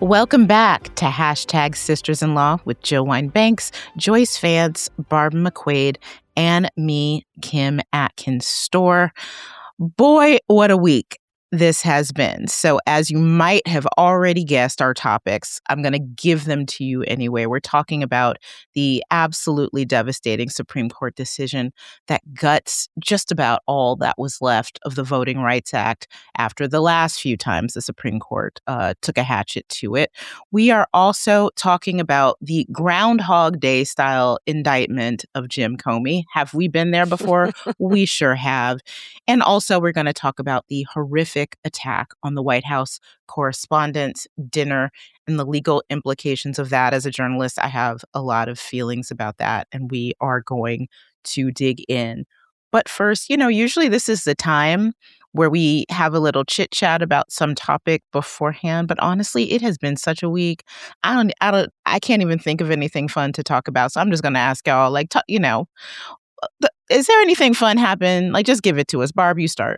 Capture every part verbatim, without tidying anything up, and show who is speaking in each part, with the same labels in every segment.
Speaker 1: Welcome back to Hashtag Sisters-in-Law with Jill Wine-Banks, Joyce Vance, Barb McQuaid, and me, Kim Atkins Storr. Boy, what a week this has been. So as you might have already guessed our topics, I'm going to give them to you anyway. We're talking about the absolutely devastating Supreme Court decision that guts just about all that was left of the Voting Rights Act after the last few times the Supreme Court uh, took a hatchet to it. We are also talking about the Groundhog Day style indictment of Jim Comey. Have we been there before? We sure have. And also we're going to talk about the horrific attack on the White House Correspondents' Dinner and the legal implications of that. As a journalist, I have a lot of feelings about that, and we are going to dig in. But first, you know, usually this is the time where we have a little chit chat about some topic beforehand. But honestly, it has been such a week. I don't, I don't, I can't even think of anything fun to talk about. So I'm just going to ask y'all, like, t- you know, th- is there anything fun happen? Like, just give it to us. Barb, you start.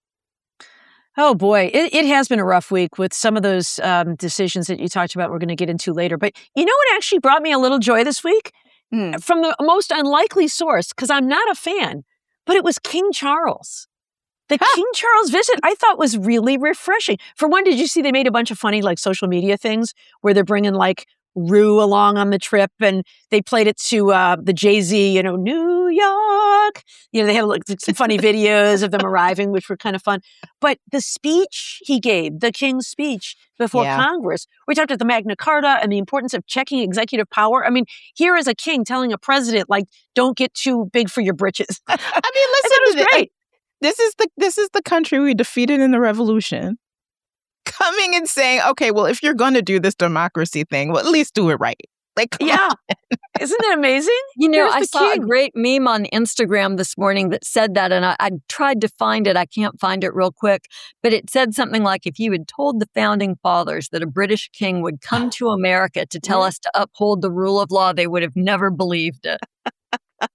Speaker 2: Oh, boy, it, it has been a rough week with some of those um, decisions that you talked about we're going to get into later. But you know what actually brought me a little joy this week? Mm. From the most unlikely source, because I'm not a fan, but it was King Charles. The huh. King Charles visit, I thought, was really refreshing. For one, did you see they made a bunch of funny like social media things where they're bringing like Rue along on the trip, and they played it to uh, the Jay-Z, you know, New York. You know, they had like, some funny videos of them arriving, which were kind of fun. But the speech he gave, the King's speech before yeah. Congress, we talked about the Magna Carta and the importance of checking executive power. I mean, here is a king telling a president, like, don't get too big for your britches.
Speaker 1: I mean, listen
Speaker 2: to
Speaker 1: this. Great. This is the this is the country we defeated in the revolution. Coming and saying, okay, well, if you're going to do this democracy thing, well, at least do it right. Like,
Speaker 2: yeah. Isn't that amazing?
Speaker 3: You know,
Speaker 2: Here's
Speaker 3: I saw
Speaker 2: king.
Speaker 3: a great meme on Instagram this morning that said that, and I, I tried to find it. I can't find it real quick, but it said something like, if you had told the founding fathers that a British king would come to America to tell us to uphold the rule of law, they would have never believed it.
Speaker 2: That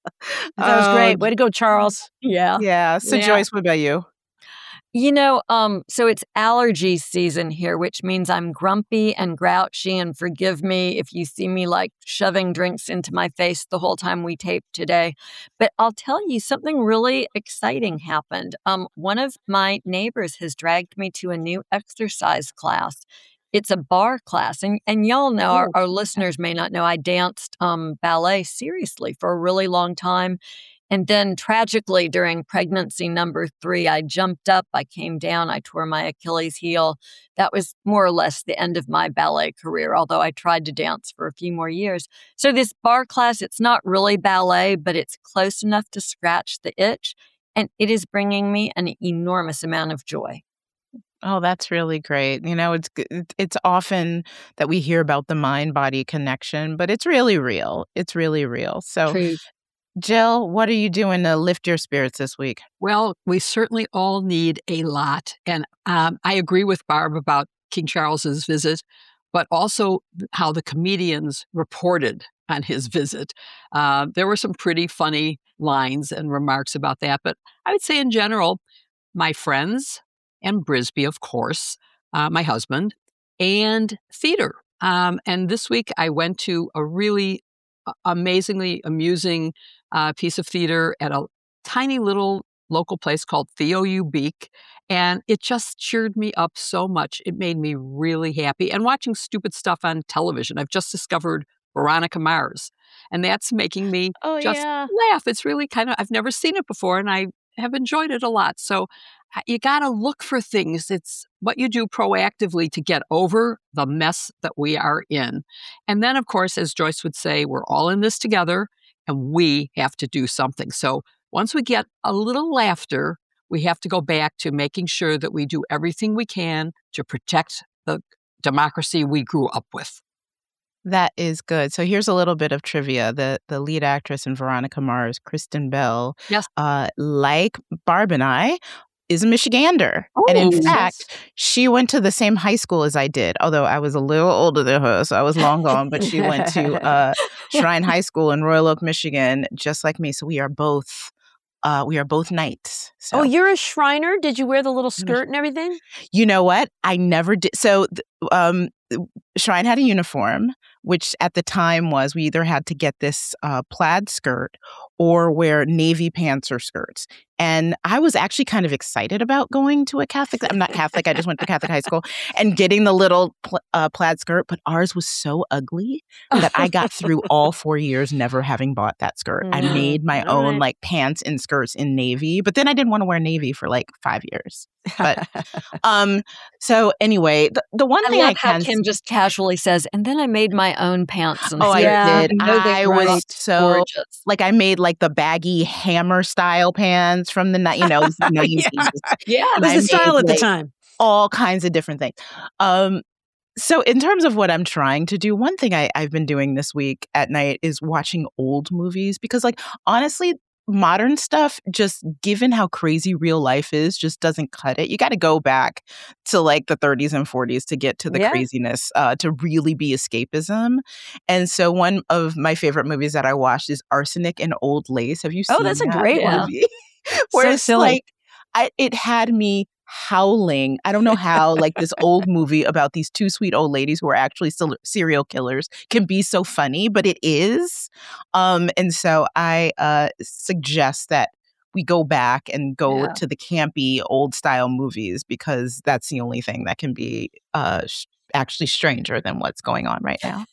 Speaker 2: was um, great. Way to go, Charles.
Speaker 3: Yeah.
Speaker 1: Yeah. So, yeah. Joyce, what about you?
Speaker 3: You know, um, so it's allergy season here, which means I'm grumpy and grouchy, and forgive me if you see me like shoving drinks into my face the whole time we tape today. But I'll tell you, something really exciting happened. Um, one of my neighbors has dragged me to a new exercise class. It's a bar class. And, and y'all know, oh. our, our listeners may not know, I danced um, ballet seriously for a really long time. And then tragically, during pregnancy number three, I jumped up, I came down, I tore my Achilles heel. That was more or less the end of my ballet career, although I tried to dance for a few more years. So this bar class, it's not really ballet, but it's close enough to scratch the itch. And it is bringing me an enormous amount of joy.
Speaker 1: Oh, that's really great. You know, it's it's often that we hear about the mind-body connection, but it's really real. It's really real. So.
Speaker 3: True.
Speaker 1: Jill, what are you doing to lift your spirits this week?
Speaker 4: Well, we certainly all need a lot. And um, I agree with Barb about King Charles's visit, but also how the comedians reported on his visit. Uh, there were some pretty funny lines and remarks about that. But I would say in general, my friends and Brisby, of course, uh, my husband, and theater. Um, and this week I went to a really amazingly amusing uh, piece of theater at a tiny little local place called Theo Ubique. And it just cheered me up so much. It made me really happy. And watching stupid stuff on television, I've just discovered Veronica Mars. And that's making me
Speaker 2: oh,
Speaker 4: just
Speaker 2: yeah.
Speaker 4: laugh. It's really kind of, I've never seen it before, and I have enjoyed it a lot. So you got to look for things. It's what you do proactively to get over the mess that we are in. And then, of course, as Joyce would say, we're all in this together, and we have to do something. So once we get a little laughter, we have to go back to making sure that we do everything we can to protect the democracy we grew up with.
Speaker 1: That is good. So here's a little bit of trivia. The the lead actress in Veronica Mars, Kristen Bell,
Speaker 4: yes.
Speaker 1: uh, like Barb and I, is a Michigander.
Speaker 4: Oh,
Speaker 1: and in
Speaker 4: yes.
Speaker 1: fact, she went to the same high school as I did, although I was a little older than her, so I was long gone, but she went to uh, Shrine High School in Royal Oak, Michigan, just like me. So we are both uh, we are both knights. So.
Speaker 2: Oh, you're a Shriner? Did you wear the little skirt and everything?
Speaker 1: You know what? I never did. So um, Shrine had a uniform, which at the time was we either had to get this uh, plaid skirt or wear navy pants or skirts. And I was actually kind of excited about going to a Catholic. I'm not Catholic. I just went to Catholic high school and getting the little pl- uh, plaid skirt. But ours was so ugly that I got through all four years never having bought that skirt. I made my
Speaker 2: all
Speaker 1: own
Speaker 2: right.
Speaker 1: like pants and skirts in navy. But then I didn't want to wear navy for like five years. But um, so anyway, the, the one
Speaker 3: I
Speaker 1: thing I
Speaker 3: love how
Speaker 1: can
Speaker 3: Kim just casually says, and then I made my own pants. And
Speaker 1: Oh, I
Speaker 2: Yeah.
Speaker 1: did.
Speaker 3: You know they
Speaker 1: I
Speaker 3: were
Speaker 1: was so
Speaker 3: gorgeous.
Speaker 1: like I made like the baggy hammer style pants from the ni- you know nineties.
Speaker 3: Yeah.
Speaker 2: It was
Speaker 1: I
Speaker 2: the style
Speaker 1: made,
Speaker 2: at the
Speaker 1: like,
Speaker 2: time.
Speaker 1: all kinds of different things. Um, so in terms of what I'm trying to do, one thing I, I've been doing this week at night is watching old movies because, like, honestly, modern stuff, just given how crazy real life is, just doesn't cut it. You got to go back to like the thirties and forties to get to the
Speaker 2: Yeah.
Speaker 1: craziness, uh, to really be escapism. And so one of my favorite movies that I watched is Arsenic and Old Lace. Have you seen
Speaker 2: Oh, that's a
Speaker 1: that
Speaker 2: great
Speaker 3: Yeah.
Speaker 2: one.
Speaker 1: movie? Where
Speaker 2: So
Speaker 1: it's
Speaker 2: silly.
Speaker 1: like, I, it had me howling. I don't know how like this old movie about these two sweet old ladies who are actually still serial killers can be so funny, but it is. Um, and so I uh, suggest that we go back and go
Speaker 3: Yeah.
Speaker 1: to the campy old style movies because that's the only thing that can be uh, sh- actually stranger than what's going on right now.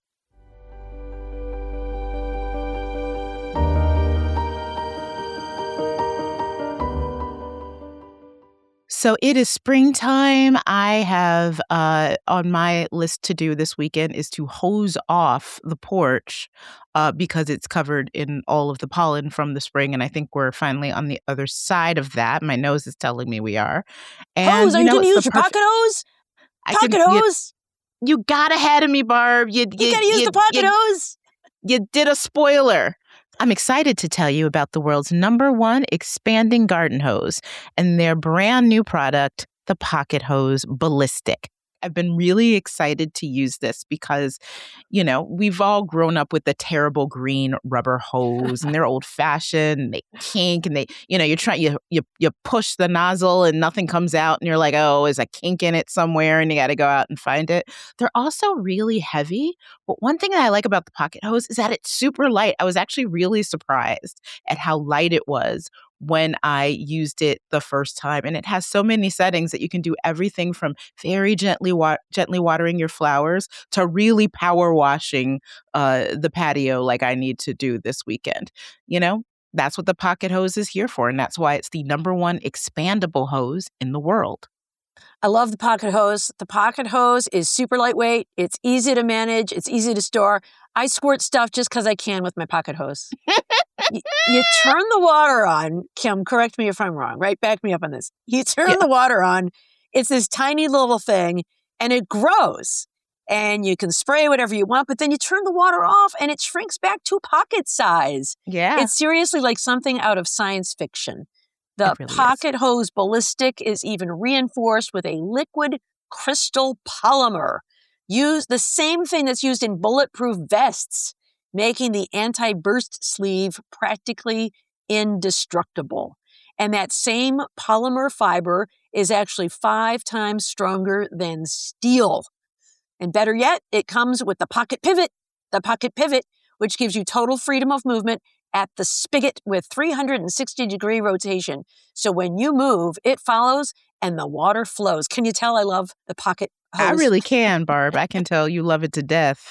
Speaker 1: So it is springtime. I have uh, on my list to do this weekend is to hose off the porch uh, because it's covered in all of the pollen from the spring. And I think we're finally on the other side of that. My nose is telling me we are. And,
Speaker 2: Hose, are you,
Speaker 1: know,
Speaker 2: going to
Speaker 1: it's
Speaker 2: use
Speaker 1: the
Speaker 2: your
Speaker 1: perfect-
Speaker 2: pocket hose?
Speaker 1: I can-
Speaker 2: Pocket
Speaker 1: you,
Speaker 2: hose?
Speaker 1: you got ahead of me, Barb. You,
Speaker 2: You, got to use
Speaker 1: you-
Speaker 2: the pocket
Speaker 1: you-
Speaker 2: hose?
Speaker 1: You did a spoiler. I'm excited to tell you about the world's number one expanding garden hose and their brand new product, the Pocket Hose Ballistic. I've been really excited to use this because, you know, we've all grown up with the terrible green rubber hose and they're old fashioned and they kink and they, you know, you're trying, you, you, you push the nozzle and nothing comes out and you're like, oh, is a kink in it somewhere and you got to go out and find it. They're also really heavy. But one thing that I like about the Pocket Hose is that it's super light. I was actually really surprised at how light it was when I used it the first time. And it has so many settings that you can do everything from very gently wa- gently watering your flowers to really power washing uh, the patio like I need to do this weekend. You know, that's what the Pocket Hose is here for. And that's why it's the number one expandable hose in the world.
Speaker 2: I love the pocket hose. The pocket hose is super lightweight. It's easy to manage. It's easy to store. I squirt stuff just because I can with my pocket hose. you, you turn the water on. Kim, correct me if I'm wrong, right? Back me up on this. You turn
Speaker 1: Yeah.
Speaker 2: the water on. It's this tiny little thing and it grows. And you can spray whatever you want, but then you turn the water off and it shrinks back to pocket size.
Speaker 1: Yeah.
Speaker 2: It's seriously like something out of science fiction. The
Speaker 1: It really is.
Speaker 2: Pocket Hose Ballistic is even reinforced with a liquid crystal polymer. Use the same thing that's used in bulletproof vests, making the anti-burst sleeve practically indestructible. And that same polymer fiber is actually five times stronger than steel. And better yet, it comes with the Pocket Pivot, the Pocket Pivot, which gives you total freedom of movement at the spigot with three hundred sixty degree rotation. So when you move, it follows and the water flows. Can you tell I love the Pocket Hose?
Speaker 1: I really can, Barb. I can tell you love it to death.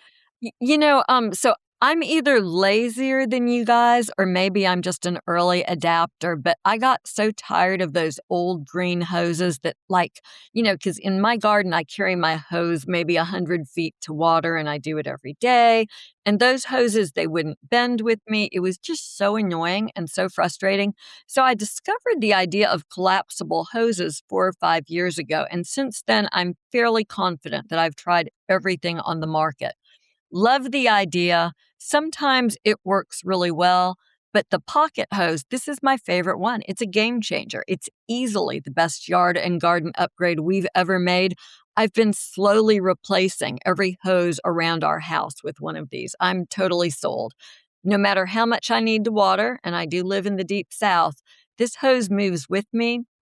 Speaker 3: Y- You know, um, so I'm either lazier than you guys, or maybe I'm just an early adapter, but I got so tired of those old green hoses that, like, you know, because in my garden, I carry my hose maybe one hundred feet to water, and I do it every day. And those hoses, they wouldn't bend with me. It was just so annoying and so frustrating. So I discovered the idea of collapsible hoses four or five years ago. And since then, I'm fairly confident that I've tried everything on the market. Love the idea. Sometimes it works really well, but the Pocket Hose, this is my favorite one. It's a game changer. It's easily the best yard and garden upgrade we've ever made. I've been slowly replacing every hose around our house with one of these. I'm totally sold. No matter how much I need to water, and I do live in the deep south, this hose moves with me.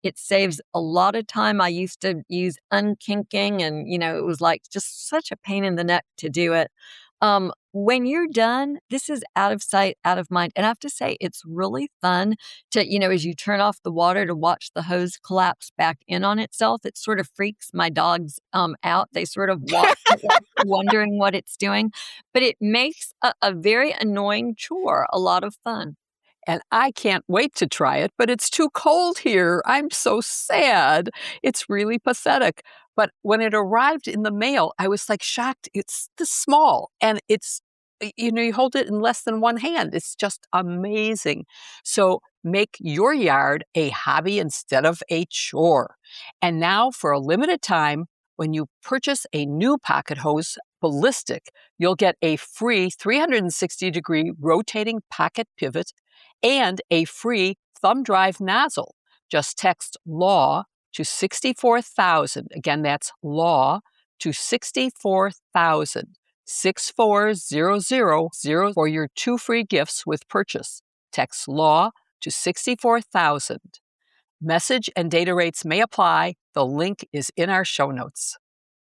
Speaker 3: It saves a lot of time. I used to use unkinking, and, you know, it was like just such a pain in the neck to do it. Um, when you're done, this is out of sight, out of mind. And I have to say, it's really fun to, you know, as you turn off the water, to watch the hose collapse back in on itself. It sort of freaks my dogs um, out. They sort of walk wondering what it's doing. But it makes a, a very annoying chore a lot of fun.
Speaker 4: And I can't wait to try it, but it's too cold here. I'm so sad. It's really pathetic. But when it arrived in the mail, I was like shocked. It's this small, and it's, you know, you hold it in less than one hand. It's just amazing. So make your yard a hobby instead of a chore. And now, for a limited time, when you purchase a new pocket hose, Ballistic, you'll get a free three hundred sixty degree rotating pocket pivot and a free thumb drive nozzle. Just text LAW to sixty-four thousand. Again, that's LAW to sixty-four thousand. six four zero zero zero for your two free gifts with purchase. Text LAW to sixty-four thousand. Message and data rates may apply. The link is in our show notes.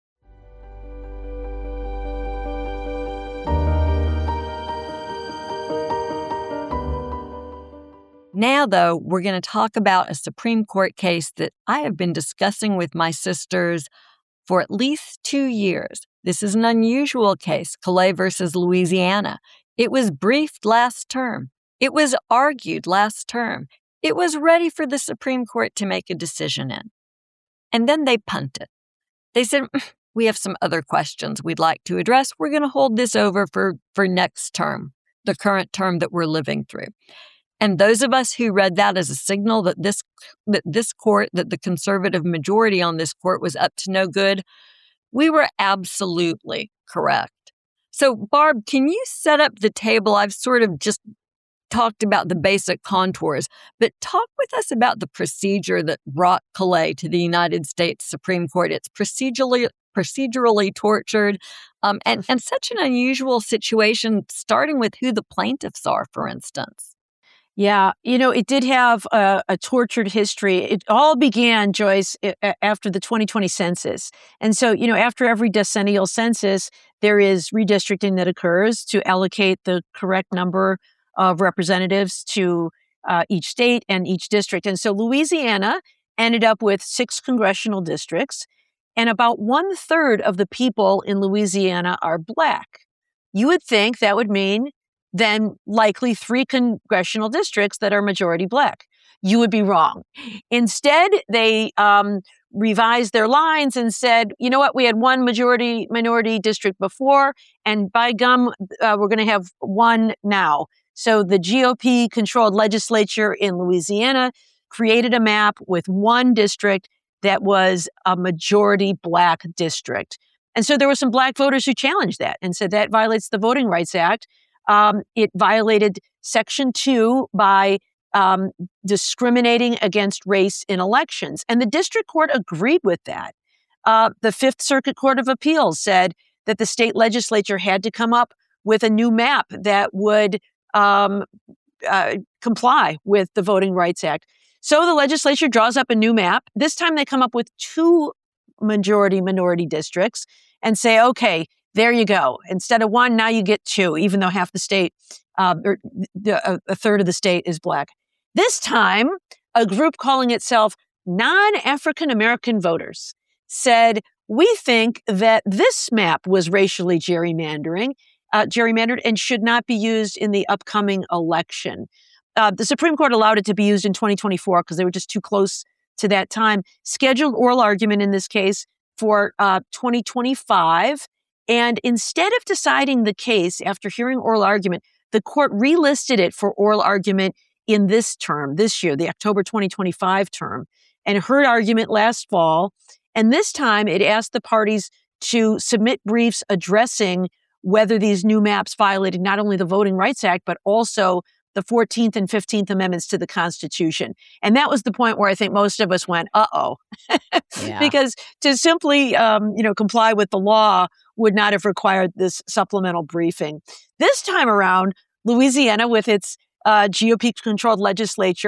Speaker 3: Now, though, we're going to talk about a Supreme Court case that I have been discussing with my sisters for at least two years. This is an unusual case, Colley versus Louisiana. It was briefed last term. It was argued last term. It was ready for the Supreme Court to make a decision in. And then they punted. They said, we have some other questions we'd like to address. We're going to hold this over for, for next term, the current term that we're living through. And those of us who read that as a signal that this that this court, that the conservative majority on this court was up to no good, we were absolutely correct. So, Barb, can you set up the table? I've sort of just talked about the basic contours, but talk with us about the procedure that brought Colley to the United States Supreme Court. It's procedurally procedurally tortured, um, and, and such an unusual situation, starting with who the plaintiffs are, for instance.
Speaker 2: Yeah, you know, it did have a, a tortured history. It all began, Joyce, after the twenty twenty census. And so, you know, after every decennial census, there is redistricting that occurs to allocate the correct number of representatives to uh, each state and each district. And so Louisiana ended up with six congressional districts, and about one third of the people in Louisiana are Black. You would think that would mean then likely three congressional districts that are majority Black. You would be wrong. Instead, they um, revised their lines and said, you know what, we had one majority minority district before, and by gum, uh, we're going to have one now. So the G O P-controlled legislature in Louisiana created a map with one district that was a majority Black district. And so there were some Black voters who challenged that and said that violates the Voting Rights Act. Um, it violated Section two by um, discriminating against race in elections. And the district court agreed with that. Uh, the Fifth Circuit Court of Appeals said that the state legislature had to come up with a new map that would um, uh, comply with the Voting Rights Act. So the legislature draws up a new map. This time they come up with two majority minority districts and say, okay, there you go. Instead of one, now you get two, even though half the state, uh, or the, a third of the state is Black. This time, a group calling itself Non-African American Voters said, we think that this map was racially gerrymandering, uh, gerrymandered and should not be used in the upcoming election. Uh, the Supreme Court allowed it to be used in twenty twenty-four because they were just too close to that time. Scheduled oral argument in this case for uh, twenty twenty-five. And instead of deciding the case after hearing oral argument, the court relisted it for oral argument in this term, this year, the October twenty twenty-five term, and heard argument last fall. And this time it asked the parties to submit briefs addressing whether these new maps violated not only the Voting Rights Act, but also the fourteenth and fifteenth Amendments to the Constitution. And that was the point where I think most of us went, uh-oh. Yeah. Because to simply, um, you know, comply with the law would not have required this supplemental briefing. This time around, Louisiana, with its uh, G O P-controlled legislature,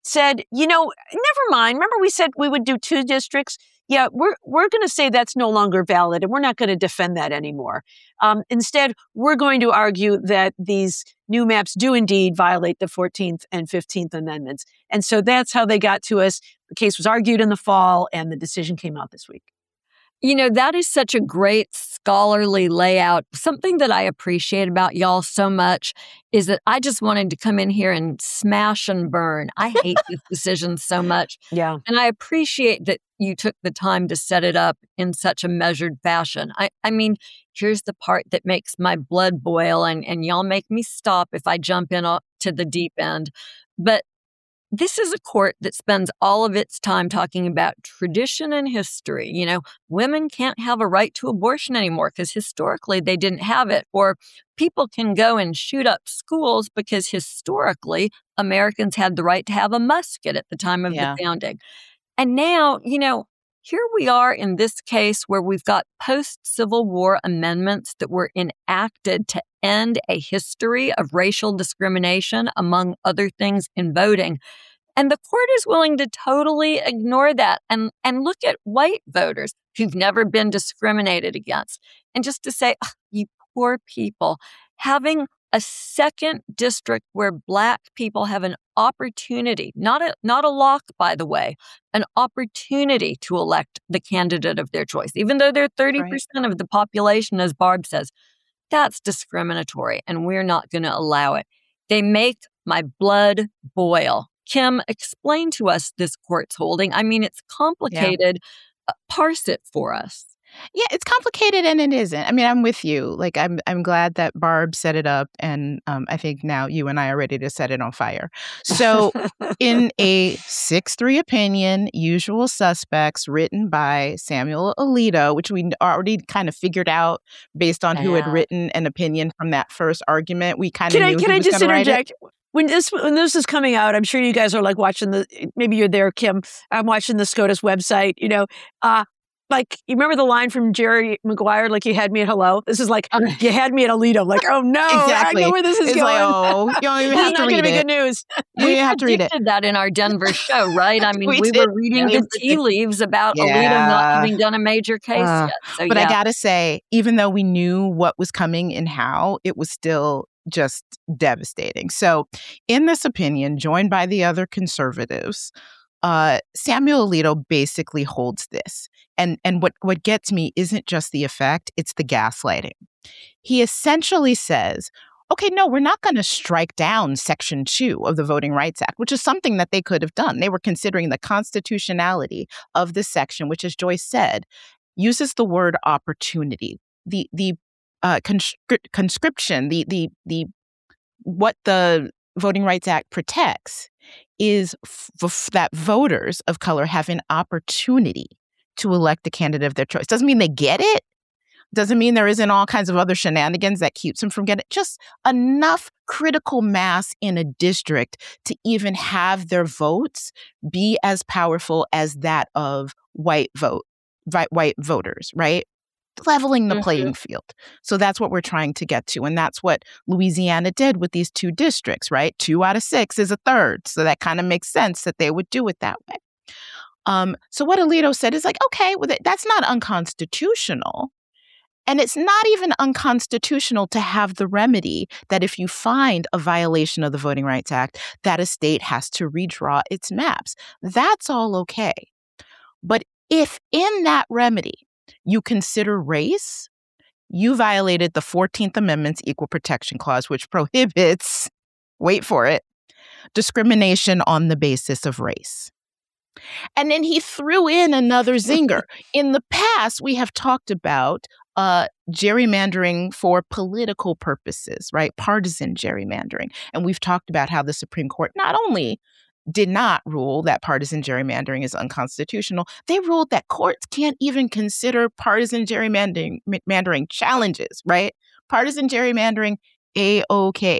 Speaker 2: said, you know, never mind. Remember we said we would do two districts? Yeah, we're we're going to say that's no longer valid, and we're not going to defend that anymore. Um, instead, we're going to argue that these new maps do indeed violate the fourteenth and fifteenth Amendments. And so that's how they got to us. The case was argued in the fall, and the decision came out this week.
Speaker 3: You know, that is such a great scholarly layout. Something that I appreciate about y'all so much is that I just wanted to come in here and smash and burn. I hate this decision so much.
Speaker 2: Yeah.
Speaker 3: And I appreciate that you took the time to set it up in such a measured fashion. I, I mean, here's the part that makes my blood boil, and, and y'all make me stop if I jump in to the deep end. But this is a court that spends all of its time talking about tradition and history. You know, women can't have a right to abortion anymore because historically they didn't have it. Or people can go and shoot up schools because historically Americans had the right to have a musket at the time of
Speaker 1: Yeah.
Speaker 3: the founding. And now, you know, here we are in this case where we've got post-Civil War amendments that were enacted to end a history of racial discrimination, among other things, in voting. And the court is willing to totally ignore that and, and look at white voters who've never been discriminated against. And just to say, oh, you poor people, having a second district where Black people have an opportunity, not a, not a lock, by the way, an opportunity to elect the candidate of their choice, even though they're thirty percent right. of the population, as Barb says. That's discriminatory, and we're not going to allow it. They make my blood boil. Kim, explain to us this court's holding. I mean, it's complicated. Yeah. Uh, parse it for us.
Speaker 1: Yeah, it's complicated and it isn't. I mean, I'm with you. Like, I'm I'm glad that Barb set it up, and um, I think now you and I are ready to set it on fire. So, in a six three opinion, Usual Suspects, written by Samuel Alito, which we already kind of figured out based on yeah. who had written an opinion from that first argument, we kind of knew
Speaker 2: I,
Speaker 1: he
Speaker 2: Can I
Speaker 1: was
Speaker 2: just interject?
Speaker 1: Write it.
Speaker 2: When this when this is coming out, I'm sure you guys are like watching the. Maybe you're there, Kim. I'm watching the SCOTUS website. You know. Uh, Like, you remember the line from Jerry Maguire, like, you had me at hello? This is like, you had me at Alito. Like, oh, no,
Speaker 1: exactly.
Speaker 2: I know where this is
Speaker 1: it's
Speaker 2: going.
Speaker 1: Like, oh, you don't even have to read it.
Speaker 2: It's not going to be good news.
Speaker 1: You
Speaker 3: we
Speaker 1: have to read it.
Speaker 3: We did that in our Denver show, right? I mean, we,
Speaker 1: we
Speaker 3: were reading
Speaker 1: yeah.
Speaker 3: the tea leaves about
Speaker 1: yeah.
Speaker 3: Alito not having done a major case
Speaker 1: uh,
Speaker 3: yet. So,
Speaker 1: but
Speaker 3: yeah.
Speaker 1: I got to say, even though we knew what was coming and how, it was still just devastating. So, in this opinion, joined by the other conservatives, Uh, Samuel Alito basically holds this. And and what, what gets me isn't just the effect, it's the gaslighting. He essentially says, okay, no, we're not going to strike down Section two of the Voting Rights Act, which is something that they could have done. They were considering the constitutionality of the section, which, as Joyce said, uses the word opportunity. The the uh, conscri- conscription, the the the what the Voting Rights Act protects is f- that voters of color have an opportunity to elect the candidate of their choice. Doesn't mean they get it. Doesn't mean there isn't all kinds of other shenanigans that keeps them from getting it. Just enough critical mass in a district to even have their votes be as powerful as that of white vote, white voters, right? Leveling the mm-hmm. playing field. So that's what we're trying to get to. And that's what Louisiana did with these two districts, right? Two out of six is a third. So that kind of makes sense that they would do it that way. Um, so what Alito said is like, okay, well, that's not unconstitutional. And it's not even unconstitutional to have the remedy that if you find a violation of the Voting Rights Act, that a state has to redraw its maps. That's all okay. But if in that remedy, you consider race, you violated the fourteenth Amendment's Equal Protection Clause, which prohibits, wait for it, discrimination on the basis of race. And then he threw in another zinger. In the past, we have talked about uh, gerrymandering for political purposes, right? Partisan gerrymandering. And we've talked about how the Supreme Court not only did not rule that partisan gerrymandering is unconstitutional, they ruled that courts can't even consider partisan gerrymandering mandering challenges, right? Partisan gerrymandering, A-okay.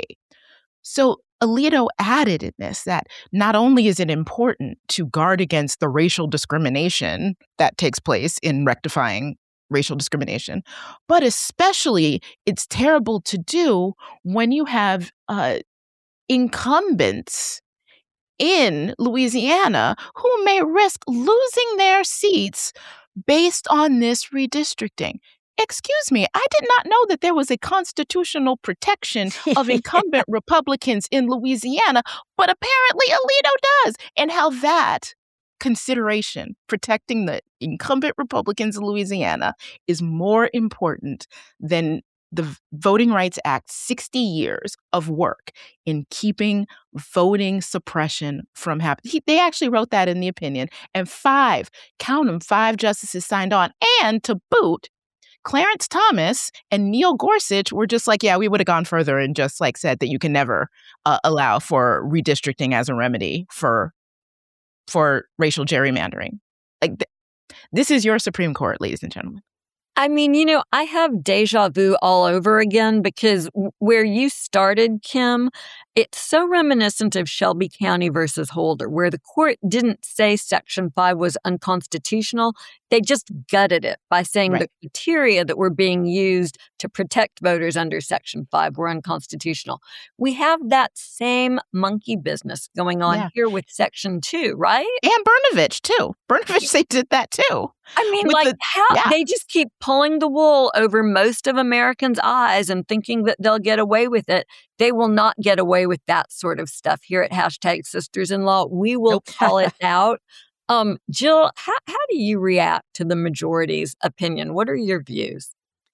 Speaker 1: So Alito added in this that not only is it important to guard against the racial discrimination that takes place in rectifying racial discrimination, but especially it's terrible to do when you have uh, incumbents in Louisiana who may risk losing their seats based on this redistricting. Excuse me, I did not know that there was a constitutional protection of incumbent Republicans in Louisiana, but apparently Alito does. And how that consideration, protecting the incumbent Republicans in Louisiana, is more important than the Voting Rights Act, sixty years of work in keeping voting suppression from happening. They actually wrote that in the opinion. And five, count them, five justices signed on. And to boot, Clarence Thomas and Neil Gorsuch were just like, yeah, we would have gone further and just like said that you can never uh, allow for redistricting as a remedy for for racial gerrymandering. Like th- this is your Supreme Court, ladies and gentlemen.
Speaker 3: I mean, you know, I have deja vu all over again because w- where you started, Kim, it's so reminiscent of Shelby County versus Holder, where the court didn't say Section five was unconstitutional. They just gutted it by saying
Speaker 1: Right.
Speaker 3: the criteria that were being used to protect voters under Section five were unconstitutional. We have that same monkey business going on
Speaker 1: Yeah.
Speaker 3: here with Section two, right?
Speaker 1: And Brnovich, too. Brnovich, they did that, too.
Speaker 3: I mean,
Speaker 1: With
Speaker 3: like,
Speaker 1: the-
Speaker 3: how
Speaker 1: yeah.
Speaker 3: they just keep pulling the wool over most of Americans' eyes and thinking that they'll get away with it. They will not get away with that sort of stuff here at hashtag Sisters in Law. We will
Speaker 1: Nope.
Speaker 3: call it out. Um, Jill, how, how do you react to the majority's opinion? What are your views?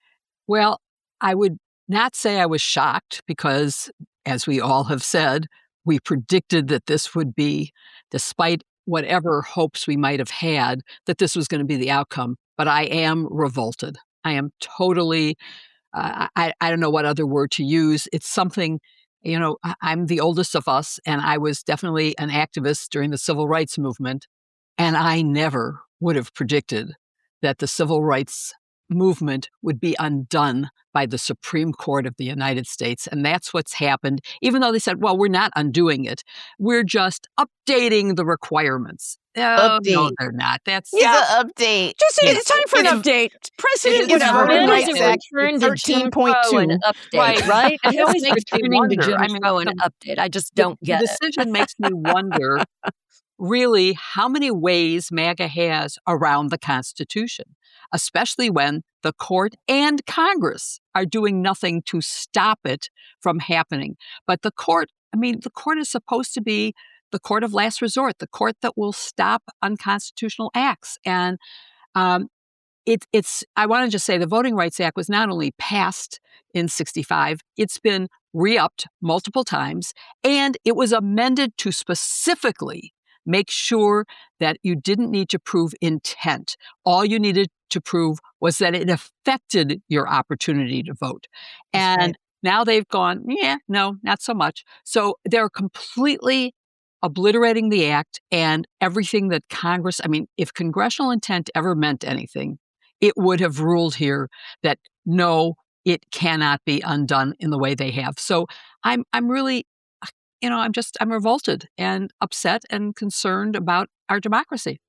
Speaker 4: Well, I would not say I was shocked because, as we all have said, we predicted that this would be, despite whatever hopes we might have had, that this was going to be the outcome. But I am revolted. I am totally, uh, I, I don't know what other word to use. It's something, you know, I- I'm the oldest of us, and I was definitely an activist during the civil rights movement. And I never would have predicted that the civil rights movement would be undone by the Supreme Court of the United States. And that's what's happened, even though they said, well, we're not undoing it. We're just updating the requirements. Oh, no,
Speaker 1: Update.
Speaker 4: they're not. That's
Speaker 1: It's an update.
Speaker 2: Just
Speaker 1: Yes.
Speaker 2: it's time for an
Speaker 1: It's-
Speaker 2: update. President,
Speaker 1: it's
Speaker 2: whatever.
Speaker 1: Voting
Speaker 3: When
Speaker 1: Rights
Speaker 3: is it
Speaker 1: Act
Speaker 3: return to Jim
Speaker 1: thirteen point two.
Speaker 3: Crow and update,
Speaker 4: Right.
Speaker 3: right?
Speaker 4: It
Speaker 3: It always
Speaker 4: makes me
Speaker 3: returning to
Speaker 4: wonder.
Speaker 3: Jim
Speaker 4: I mean,
Speaker 3: Crow and
Speaker 4: the-
Speaker 3: update. I just
Speaker 4: the-
Speaker 3: don't get
Speaker 4: the
Speaker 3: it.
Speaker 4: decision makes me wonder really how many ways MAGA has around the Constitution, especially when the court and Congress are doing nothing to stop it from happening. But the court, I mean, the court is supposed to be the court of last resort, the court that will stop unconstitutional acts. And um, it, it's, I want to just say the Voting Rights Act was not only passed in sixty-five, it's been re-upped multiple times, and it was amended to specifically make sure that you didn't need to prove intent. All you needed to prove was that it affected your opportunity to vote.
Speaker 1: That's
Speaker 4: And
Speaker 1: right.
Speaker 4: now they've gone, yeah, no, not so much. So they're completely obliterating the act and everything that Congress, I mean, if congressional intent ever meant anything, it would have ruled here that no, it cannot be undone in the way they have. So I'm I'm really, you know, I'm just, I'm revolted and upset and concerned about our democracy.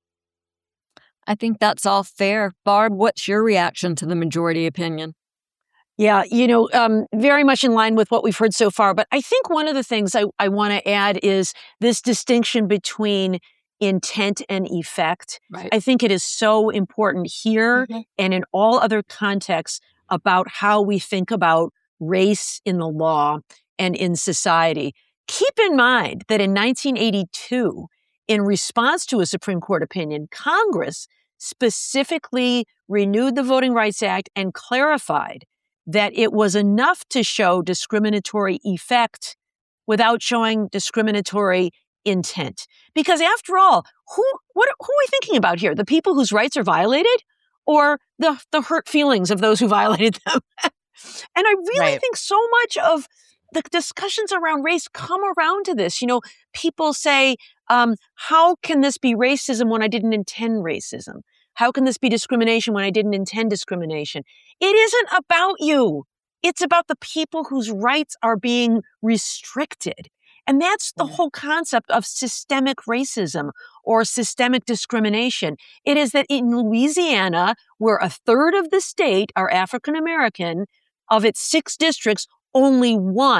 Speaker 3: I think that's all fair. Barb, what's your reaction to the majority opinion?
Speaker 2: Yeah, you know, um, very much in line with what we've heard so far. But I think one of the things I, I want to add is this distinction between intent and effect.
Speaker 4: Right.
Speaker 2: I think it is so important here
Speaker 1: Mhm.
Speaker 2: and in all other contexts about how we think about race in the law and in society. Keep in mind that in nineteen eighty-two, in response to a Supreme Court opinion, Congress specifically renewed the Voting Rights Act and clarified that it was enough to show discriminatory effect without showing discriminatory intent. Because after all, who what who are we thinking about here? The people whose rights are violated or the, the hurt feelings of those who violated them? And I really
Speaker 1: Right.
Speaker 2: think so much of the discussions around race come around to this. You know, people say, um, how can this be racism when I didn't intend racism? How can this be discrimination when I didn't intend discrimination? It isn't about you. It's about the people whose rights are being restricted. And that's the
Speaker 1: Yeah.
Speaker 2: whole concept of systemic racism or systemic discrimination. It is that in Louisiana, where a third of the state are African American, of its six districts, only one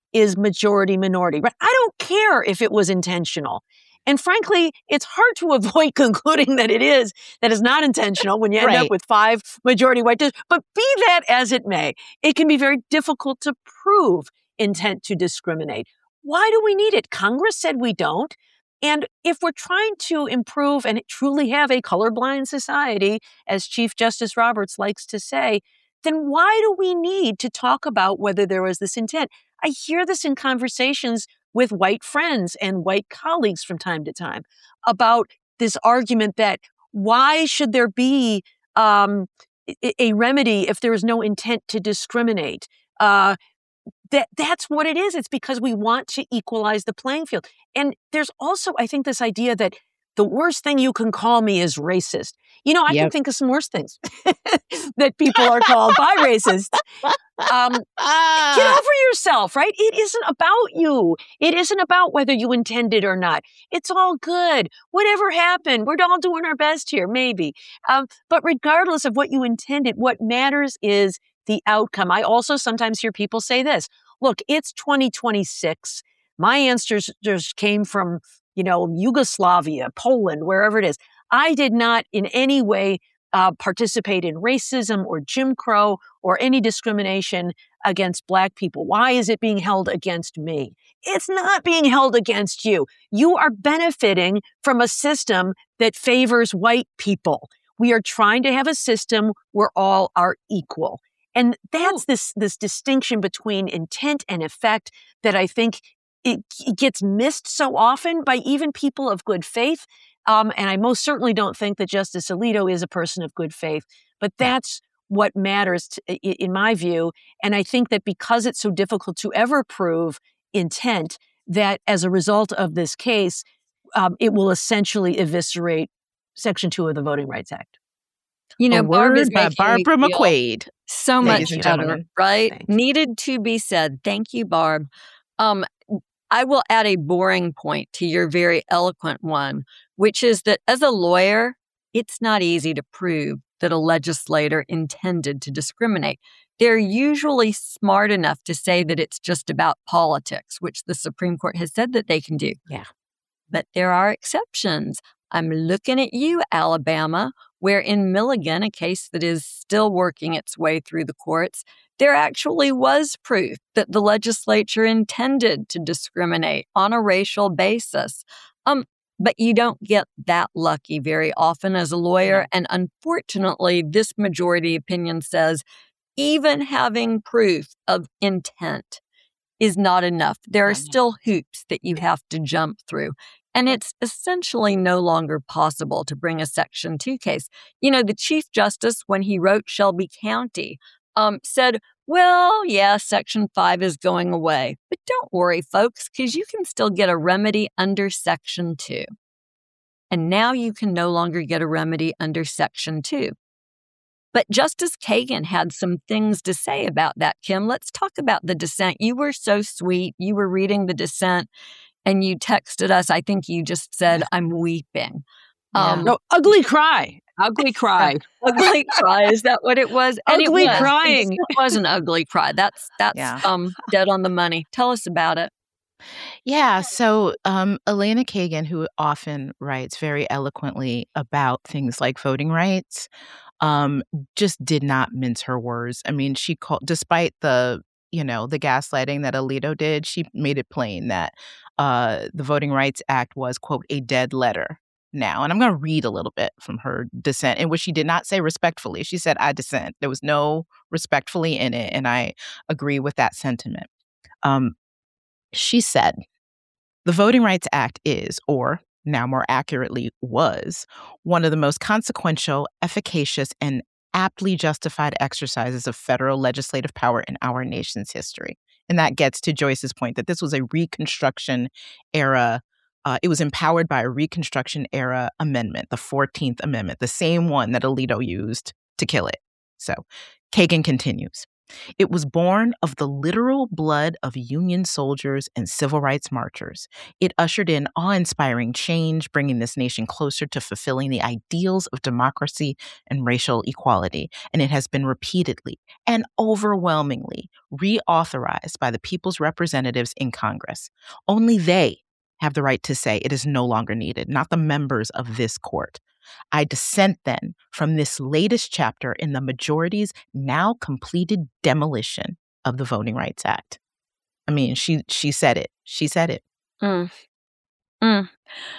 Speaker 2: is majority minority, right? I don't care if it was intentional. And frankly, it's hard to avoid concluding that it is, that is not intentional when you end
Speaker 1: Right.
Speaker 2: up with five majority white districts. But be that as it may, it can be very difficult to prove intent to discriminate. Why do we need it? Congress said we don't. And if we're trying to improve and truly have a colorblind society, as Chief Justice Roberts likes to say, then why do we need to talk about whether there was this intent? I hear this in conversations with white friends and white colleagues from time to time about this argument that why should there be um, a, a remedy if there is no intent to discriminate? Uh, that that's what it is. It's because we want to equalize the playing field. And there's also, I think, this idea that the worst thing you can call me is racist. You know, I
Speaker 1: Yep.
Speaker 2: can think of some worse things that people are called by racists. Um, Get
Speaker 1: Ah,
Speaker 2: over yourself, right? It isn't about you. It isn't about whether you intended or not. It's all good. Whatever happened, we're all doing our best here, maybe. Um, but regardless of what you intended, what matters is the outcome. I also sometimes hear people say this, look, it's twenty twenty-six. My ancestors came from, you know, Yugoslavia, Poland, wherever it is. I did not in any way uh, participate in racism or Jim Crow or any discrimination against Black people. Why is it being held against me? It's not being held against you. You are benefiting from a system that favors white people. We are trying to have a system where all are equal. And that's this, this distinction between intent and effect that I think it, it gets missed so often by even people of good faith. Um, and I most certainly don't think that Justice Alito is a person of good faith. But that's what matters to, in my view. And I think that because it's so difficult to ever prove intent, that as a result of this case, um, it will essentially eviscerate Section two of the Voting Rights Act.
Speaker 3: You know,
Speaker 1: a
Speaker 3: Barb is
Speaker 1: word by
Speaker 3: making me
Speaker 1: Barbara
Speaker 3: feel
Speaker 1: McQuaid.
Speaker 3: so
Speaker 1: ladies
Speaker 3: much
Speaker 1: and
Speaker 3: better,
Speaker 1: gentlemen.
Speaker 3: right?
Speaker 2: Thanks.
Speaker 3: Needed to be said. Thank you, Barb. Um, I will add a boring point to your very eloquent one, which is that as a lawyer, it's not easy to prove that a legislator intended to discriminate. They're usually smart enough to say that it's just about politics, which the Supreme Court has said that they can do.
Speaker 1: Yeah.
Speaker 3: But there are exceptions. I'm looking at you, Alabama, where in Milligan, a case that is still working its way through the courts, there actually was proof that the legislature intended to discriminate on a racial basis. Um, but you don't get that lucky very often as a lawyer. And unfortunately, this majority opinion says even having proof of intent is not enough. There are still hoops that you have to jump through. And it's essentially no longer possible to bring a Section two case. You know, the Chief Justice, when he wrote Shelby County, um, said, well, yeah, Section five is going away. But don't worry, folks, because you can still get a remedy under Section two. And now you can no longer get a remedy under Section two. But Justice Kagan had some things to say about that, Kim. Let's talk about the dissent. You were so sweet. You were reading the dissent. And you texted us, I think you just said, I'm weeping. Um,
Speaker 2: No, ugly cry.
Speaker 4: Ugly cry.
Speaker 3: ugly cry, is that what it was? And it
Speaker 2: Ugly
Speaker 3: was.
Speaker 2: crying.
Speaker 3: It was an ugly cry. That's that's
Speaker 1: Yeah.
Speaker 3: um dead on the money. Tell us about it.
Speaker 1: Yeah, so um, Elena Kagan, who often writes very eloquently about things like voting rights, um, just did not mince her words. I mean, she called, despite the, you know, the gaslighting that Alito did, she made it plain that uh, the Voting Rights Act was, quote, a dead letter now. And I'm going to read a little bit from her dissent, in which she did not say respectfully. She said, I dissent. There was no respectfully in it, and I agree with that sentiment. Um, she said, the Voting Rights Act is, or now more accurately was, one of the most consequential, efficacious, and aptly justified exercises of federal legislative power in our nation's history. And that gets to Joyce's point that this was a Reconstruction era. Uh, it was empowered by a Reconstruction era amendment, the fourteenth Amendment, the same one that Alito used to kill it. So Kagan continues. It was born of the literal blood of Union soldiers and civil rights marchers. It ushered in awe-inspiring change, bringing this nation closer to fulfilling the ideals of democracy and racial equality. And it has been repeatedly and overwhelmingly reauthorized by the people's representatives in Congress. Only they have the right to say it is no longer needed, not the members of this court. I dissent then from this latest chapter in the majority's now completed demolition of the Voting Rights Act. I mean, she she said it. She said it.
Speaker 3: Mm. Mm.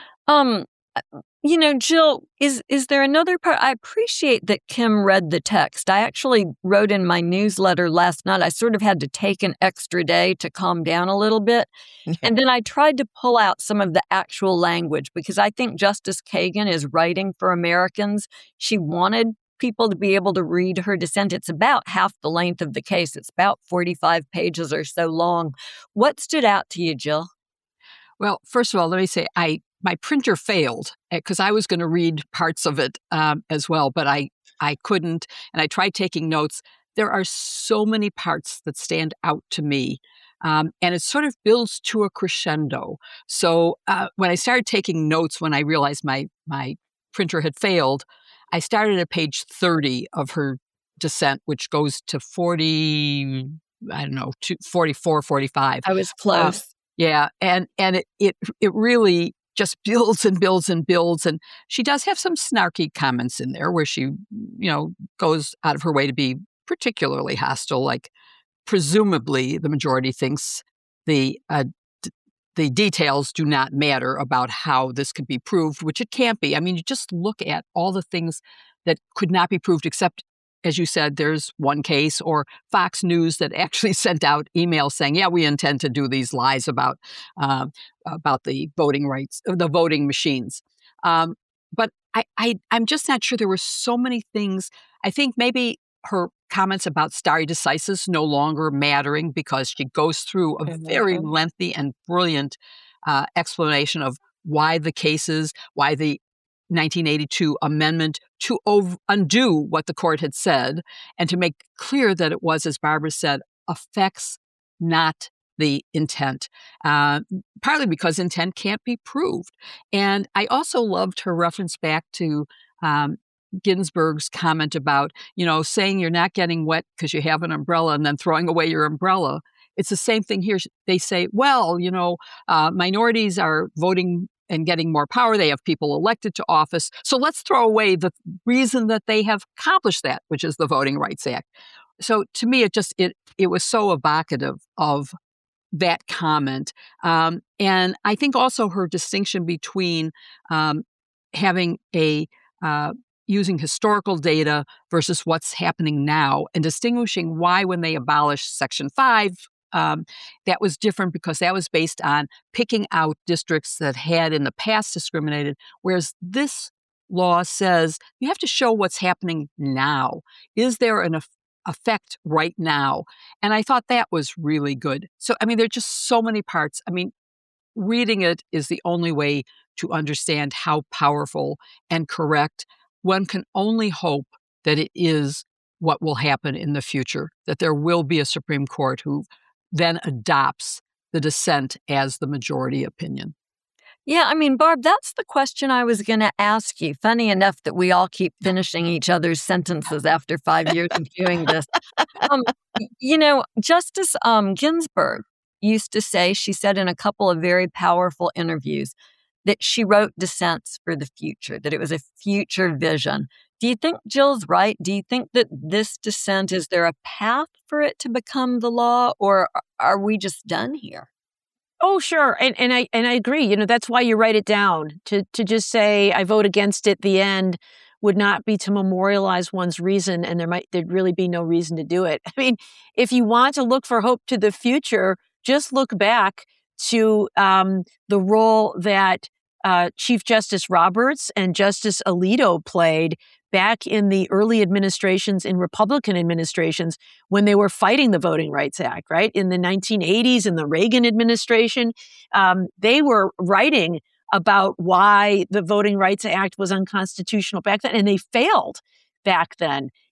Speaker 3: Um, you know, Jill, is is there another part? I appreciate that Kim read the text. I actually wrote in my newsletter last night. I sort of had to take an extra day to calm down a little bit. Yeah. And then I tried to pull out some of the actual language because I think Justice Kagan is writing for Americans. She wanted people to be able to read her dissent. It's about half the length of the case. It's about forty-five pages or so long. What stood out to you, Jill?
Speaker 4: Well, first of all, let me say I my printer failed because I was going to read parts of it um, as well, but I, I couldn't. And I tried taking notes. There are so many parts that stand out to me. Um, and it sort of builds to a crescendo. So uh, when I started taking notes, when I realized my, my printer had failed, I started at page thirty of her dissent, which goes to forty, I don't know, forty-four, forty-five.
Speaker 3: I was close.
Speaker 4: Uh, yeah. And, and it, it, it really just builds and builds and builds. And she does have some snarky comments in there where she, you know, goes out of her way to be particularly hostile. Like, presumably, the majority thinks the uh, d- the details do not matter about how this could be proved, which it can't be. I mean, you just look at all the things that could not be proved, except, as you said, there's one case, or Fox News that actually sent out emails saying, yeah, we intend to do these lies about uh, about the voting rights, the voting machines. Um, but I, I, I'm just not sure. There were so many things. I think maybe her comments about stare decisis no longer mattering because she goes through a mm-hmm. very lengthy and brilliant uh, explanation of why the cases, why the nineteen eighty-two amendment to ov- undo what the court had said and to make clear that it was, as Barbara said, affects not the intent, uh, partly because intent can't be proved. And I also loved her reference back to um, Ginsburg's comment about, you know, saying you're not getting wet because you have an umbrella and then throwing away your umbrella. It's the same thing here. They say, well, you know, uh, minorities are voting and getting more power. They have people elected to office. So let's throw away the reason that they have accomplished that, which is the Voting Rights Act. So to me, it just, it it was so evocative of that comment. Um, and I think also her distinction between um, having a, uh, using historical data versus what's happening now, and distinguishing why when they abolished Section five, Um, that was different because that was based on picking out districts that had in the past discriminated, whereas this law says you have to show what's happening now. Is there an eff- effect right now? And I thought that was really good. So, I mean, there are just so many parts. I mean, reading it is the only way to understand how powerful and correct. One can only hope that it is what will happen in the future, that there will be a Supreme Court who then adopts the dissent as the majority opinion.
Speaker 3: Yeah, I mean, Barb, that's the question I was going to ask you. Funny enough that we all keep finishing each other's sentences after five years of doing this. Um, you know, Justice um, Ginsburg used to say, she said in a couple of very powerful interviews, that she wrote dissents for the future, that it was a future vision. Do you think Jill's right? Do you think that this dissent, is there a path for it to become the law, or are we just done here?
Speaker 2: Oh, sure. And and I and I agree. You know, that's why you write it down. To to just say I vote against it, the end would not be to memorialize one's reason, and there might there'd really be no reason to do it. I mean, if you want to look for hope to the future, just look back to um, the role that uh, Chief Justice Roberts and Justice Alito played back in the early administrations, in Republican administrations, when they were fighting the Voting Rights Act, right? In the nineteen eighties, in the Reagan administration, um, they were writing about why the Voting Rights Act was unconstitutional back then, and they failed back then.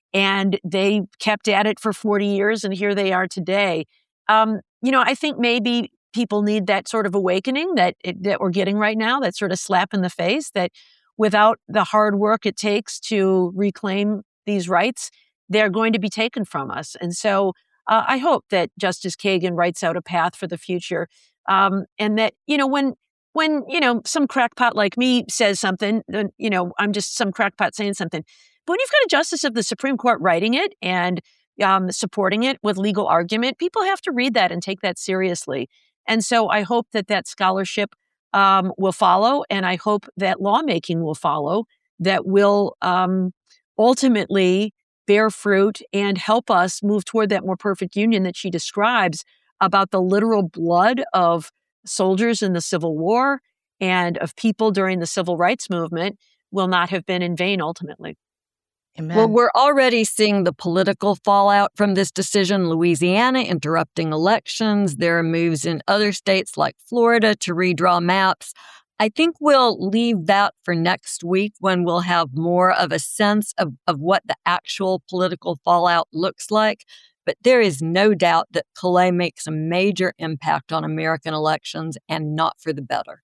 Speaker 2: And they kept at it for forty years, and here they are today. Um, you know, I think maybe people need that sort of awakening that it, that we're getting right now, that sort of slap in the face, that without the hard work it takes to reclaim these rights, they're going to be taken from us. And so uh, I hope that Justice Kagan writes out a path for the future, um, and that, you know, when when, you know, some crackpot like me says something, then, you know, I'm just some crackpot saying something. But when you've got a justice of the Supreme Court writing it and um, supporting it with legal argument, people have to read that and take that seriously. And so I hope that that scholarship um, will follow, and I hope that lawmaking will follow, that will um, ultimately bear fruit and help us move toward that more perfect union that she describes about the literal blood of soldiers in the Civil War and of people during the Civil Rights Movement will not have been in vain ultimately.
Speaker 1: Amen.
Speaker 3: Well, we're already seeing the political fallout from this decision. Louisiana interrupting elections. There are moves in other states like Florida to redraw maps. I think we'll leave that for next week when we'll have more of a sense of, of what the actual political fallout looks like. But there is no doubt that Calais makes a major impact on American elections, and not for the better.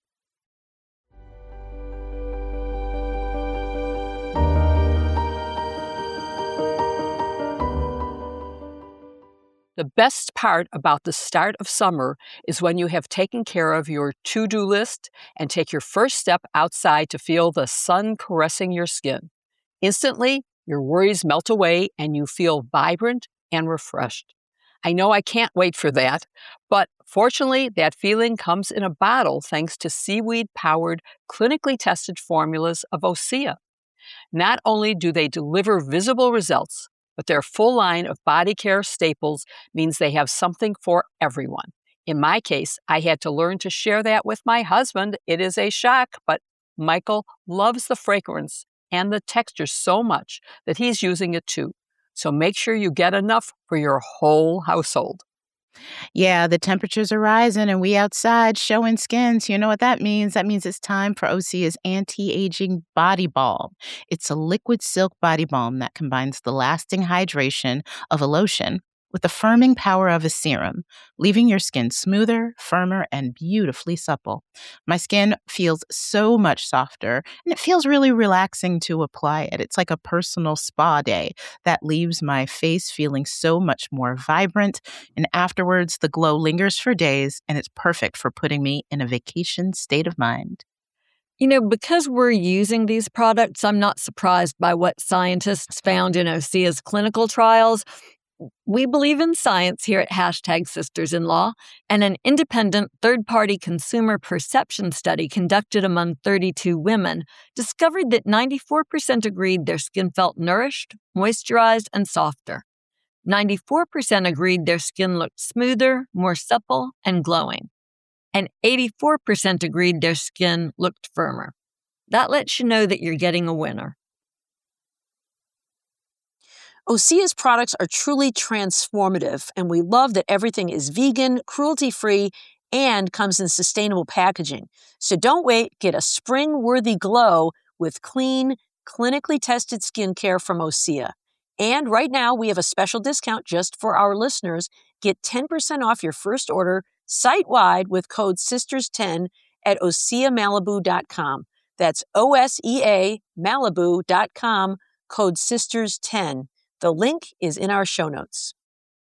Speaker 4: The best part about the start of summer is when you have taken care of your to-do list and take your first step outside to feel the sun caressing your skin. Instantly, your worries melt away and you feel vibrant and refreshed. I know I can't wait for that, but fortunately, that feeling comes in a bottle thanks to seaweed-powered, clinically tested formulas of Osea. Not only do they deliver visible results, but their full line of body care staples means they have something for everyone. In my case, I had to learn to share that with my husband. It is a shock, but Michael loves the fragrance and the texture so much that he's using it too. So make sure you get enough for your whole household.
Speaker 1: Yeah, the temperatures are rising and we outside showing skins. You know what that means? That means it's time for Osea's anti-aging body balm. It's a liquid silk body balm that combines the lasting hydration of a lotion with the firming power of a serum, leaving your skin smoother, firmer, and beautifully supple. My skin feels so much softer, and it feels really relaxing to apply it. It's like a personal spa day that leaves my face feeling so much more vibrant, and afterwards the glow lingers for days, and it's perfect for putting me in a vacation state of mind.
Speaker 3: You know, because we're using these products, I'm not surprised by what scientists found in Osea's clinical trials. We believe in science here at Hashtag Sisters-in-Law, and an independent third-party consumer perception study conducted among thirty-two women discovered that ninety-four percent agreed their skin felt nourished, moisturized, and softer. ninety-four percent agreed their skin looked smoother, more supple, and glowing. And eighty-four percent agreed their skin looked firmer. That lets you know that you're getting a winner.
Speaker 2: Osea's products are truly transformative, and we love that everything is vegan, cruelty-free, and comes in sustainable packaging. So don't wait. Get a spring-worthy glow with clean, clinically tested skincare from Osea. And right now, we have a special discount just for our listeners. Get ten percent off your first order site-wide with code sisters ten at osea malibu dot com. That's O S E A Malibu dot com, code sisters ten. The link is in our show notes.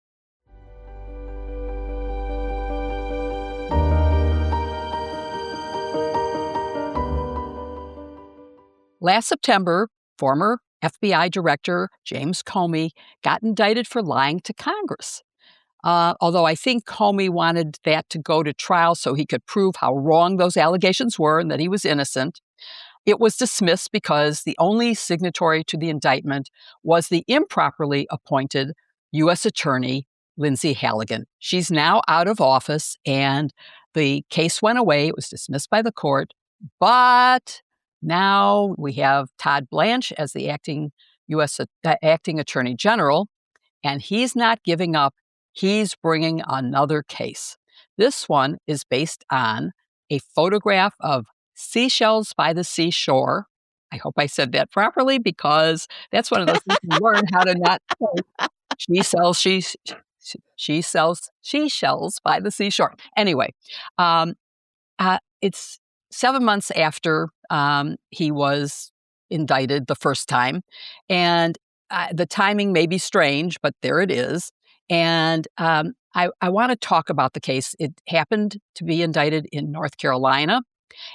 Speaker 4: Last September, former F B I Director James Comey got indicted for lying to Congress. Uh, although I think Comey wanted that to go to trial so he could prove how wrong those allegations were and that he was innocent. It was dismissed because the only signatory to the indictment was the improperly appointed U S Attorney, Lindsay Halligan. She's now out of office, and the case went away. It was dismissed by the court. But now we have Todd Blanche as the acting U S uh, acting Attorney General, and he's not giving up. He's bringing another case. This one is based on a photograph of seashells by the seashore, I hope I said that properly because that's one of those things you learn how to not say. She sells, she, she sells, she shells by the seashore. Anyway, um, uh, it's seven months after um, he was indicted the first time. And uh, the timing may be strange, but there it is. And um, I, I want to talk about the case. It happened to be indicted in North Carolina.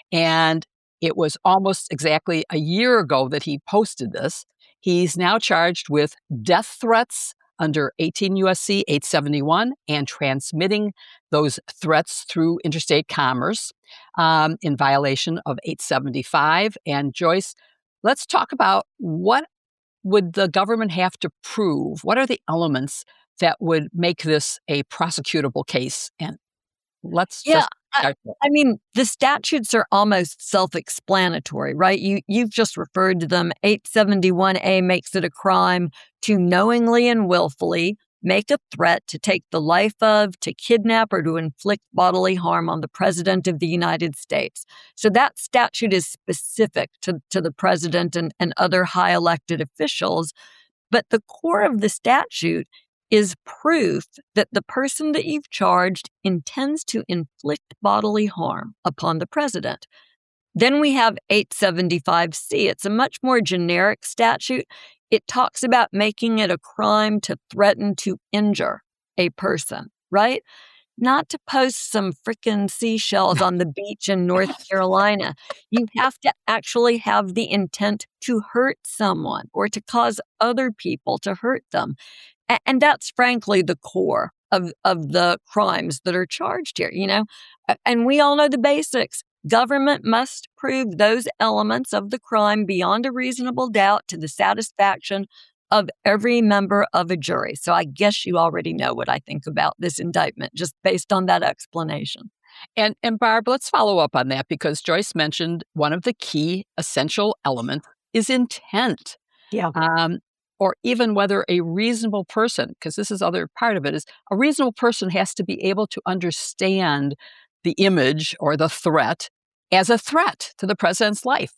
Speaker 4: And it was almost exactly a year ago that he posted this. He's now charged with death threats under eighteen U S C eight seventy-one and transmitting those threats through interstate commerce um, in violation of eight seventy-five. And Joyce, let's talk about what would the government have to prove? What are the elements that would make this a prosecutable case? And let's
Speaker 3: yeah,
Speaker 4: just
Speaker 3: I, I mean, the statutes are almost self-explanatory, right? You, you've just referred to them. eight seventy-one A makes it a crime to knowingly and willfully make a threat to take the life of, to kidnap, or to inflict bodily harm on the President of the United States. So that statute is specific to, to the President and, and other high elected officials. But the core of the statute is proof that the person that you've charged intends to inflict bodily harm upon the president. Then we have eight seventy-five C. It's a much more generic statute. It talks about making it a crime to threaten to injure a person, right? Not to post some frickin' seashells on the beach in North Carolina. You have to actually have the intent to hurt someone or to cause other people to hurt them. And that's frankly the core of, of the crimes that are charged here, you know? And we all know the basics. Government must prove those elements of the crime beyond a reasonable doubt to the satisfaction of every member of a jury. So I guess you already know what I think about this indictment, just based on that explanation.
Speaker 4: And, and Barb, let's follow up on that because Joyce mentioned one of the key essential elements is intent.
Speaker 2: Yeah.
Speaker 4: Um, or even whether a reasonable person, because this is other part of it, is a reasonable person has to be able to understand the image or the threat as a threat to the president's life.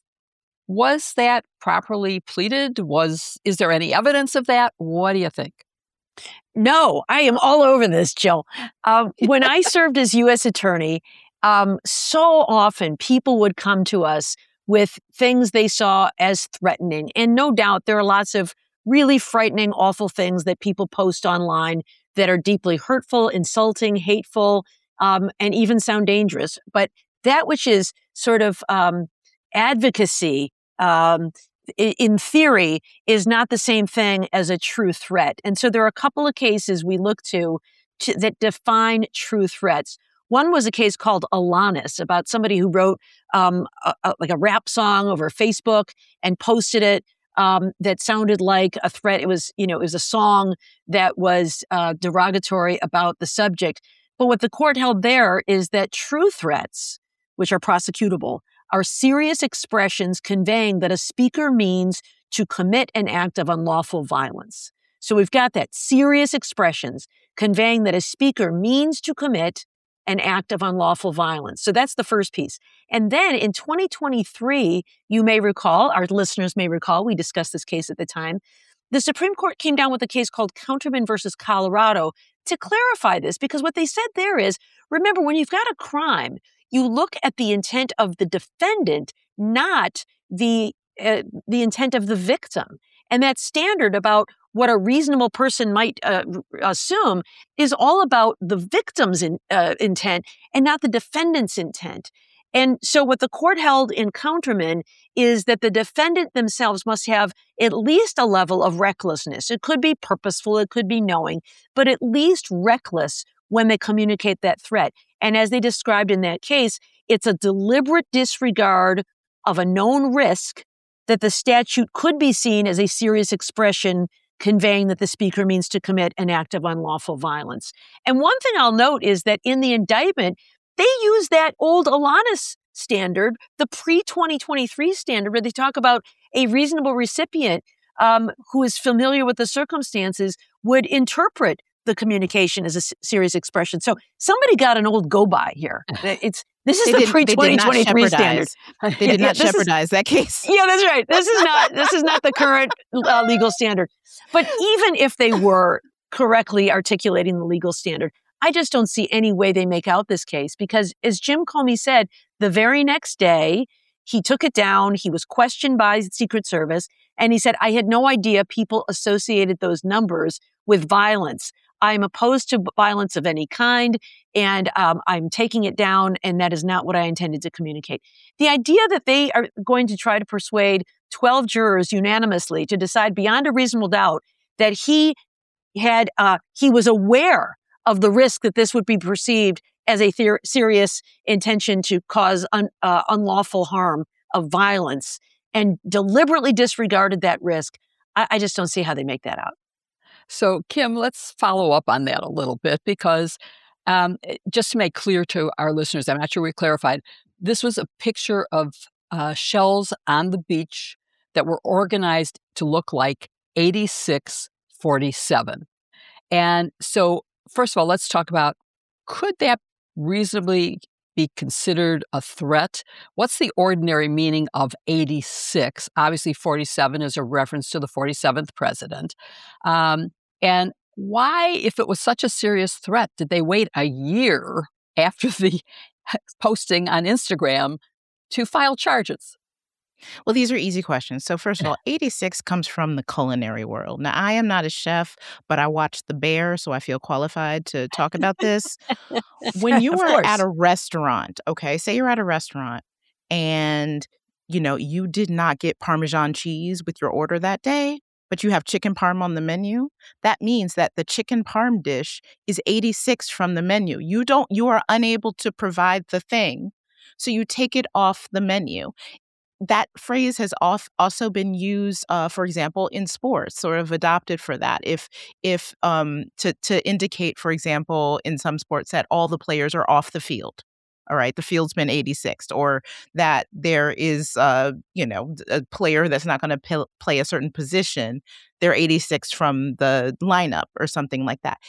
Speaker 4: Was that properly pleaded? Was is there any evidence of that? What do you think?
Speaker 2: No, I am all over this, Jill. Um, when I served as U S attorney, um, so often people would come to us with things they saw as threatening. And no doubt there are lots of really frightening, awful things that people post online that are deeply hurtful, insulting, hateful, um, and even sound dangerous. But that which is sort of um, advocacy, um, in theory, is not the same thing as a true threat. And so there are a couple of cases we look to, to that define true threats. One was a case called Alanis, about somebody who wrote um, a, a, like a rap song over Facebook and posted it um, that sounded like a threat. It was, you know, it was a song that was uh, derogatory about the subject. But what the court held there is that true threats, which are prosecutable, are serious expressions conveying that a speaker means to commit an act of unlawful violence. So we've got that, serious expressions conveying that a speaker means to commit an act of unlawful violence. So that's the first piece. And then in twenty twenty-three, you may recall, our listeners may recall, we discussed this case at the time, the Supreme Court came down with a case called Counterman versus Colorado to clarify this, because what they said there is, remember, when you've got a crime, you look at the intent of the defendant, not the uh, the intent of the victim. And that standard about what a reasonable person might uh, assume is all about the victim's in, uh, intent and not the defendant's intent. And so what the court held in Counterman is that the defendant themselves must have at least a level of recklessness. It could be purposeful, it could be knowing, but at least reckless when they communicate that threat. And as they described in that case, it's a deliberate disregard of a known risk that the statute could be seen as a serious expression conveying that the speaker means to commit an act of unlawful violence. And one thing I'll note is that in the indictment, they use that old Alanis standard, the pre twenty twenty-three standard, where they talk about a reasonable recipient um, who is familiar with the circumstances would interpret the communication is a s- serious expression. So somebody got an old go-by here. It's This is
Speaker 1: They
Speaker 2: the
Speaker 1: did-
Speaker 2: pre
Speaker 1: they did
Speaker 2: twenty
Speaker 1: not
Speaker 2: twenty-three standard.
Speaker 1: shepherdize. They did
Speaker 2: Yeah,
Speaker 1: not
Speaker 2: this is-
Speaker 1: jeopardize that case.
Speaker 2: Yeah, that's right. This is not this is not the current uh, legal standard. But even if they were correctly articulating the legal standard, I just don't see any way they make out this case because, as Jim Comey said, the very next day he took it down. He was questioned by the Secret Service, and he said, "I had no idea people associated those numbers with violence. I'm opposed to violence of any kind, and um, I'm taking it down, and that is not what I intended to communicate." The idea that they are going to try to persuade twelve jurors unanimously to decide beyond a reasonable doubt that he had, uh, he was aware of the risk that this would be perceived as a ther- serious intention to cause un- uh, unlawful harm of violence and deliberately disregarded that risk. I, I just don't see how they make that out.
Speaker 4: So, Kim, let's follow up on that a little bit because um, just to make clear to our listeners, I'm not sure we clarified, this was a picture of uh, shells on the beach that were organized to look like eighty-six forty-seven. And so, first of all, let's talk about, could that reasonably be considered a threat? What's the ordinary meaning of eighty-six? Obviously, forty-seven is a reference to the forty-seventh president. Um, and why, if it was such a serious threat, did they wait a year after the posting on Instagram to file charges?
Speaker 1: Well, these are easy questions. So first of all, eighty-six comes from the culinary world. Now, I am not a chef, but I watched The Bear, so I feel qualified to talk about this. When you
Speaker 2: Of
Speaker 1: are
Speaker 2: course.
Speaker 1: at a restaurant, okay, say you're at a restaurant and, you know, you did not get Parmesan cheese with your order that day, but you have chicken parm on the menu, that means that the chicken parm dish is eighty-six from the menu. You don't, you are unable to provide the thing, so you take it off the menu. That phrase has off also been used, uh, for example, in sports, sort of adopted for that. If if um, to to indicate, for example, in some sports that all the players are off the field. All right, the field's been eighty-sixed, or that there is, uh, you know, a player that's not going to p- play a certain position. They're eighty-sixth from the lineup, or something like that.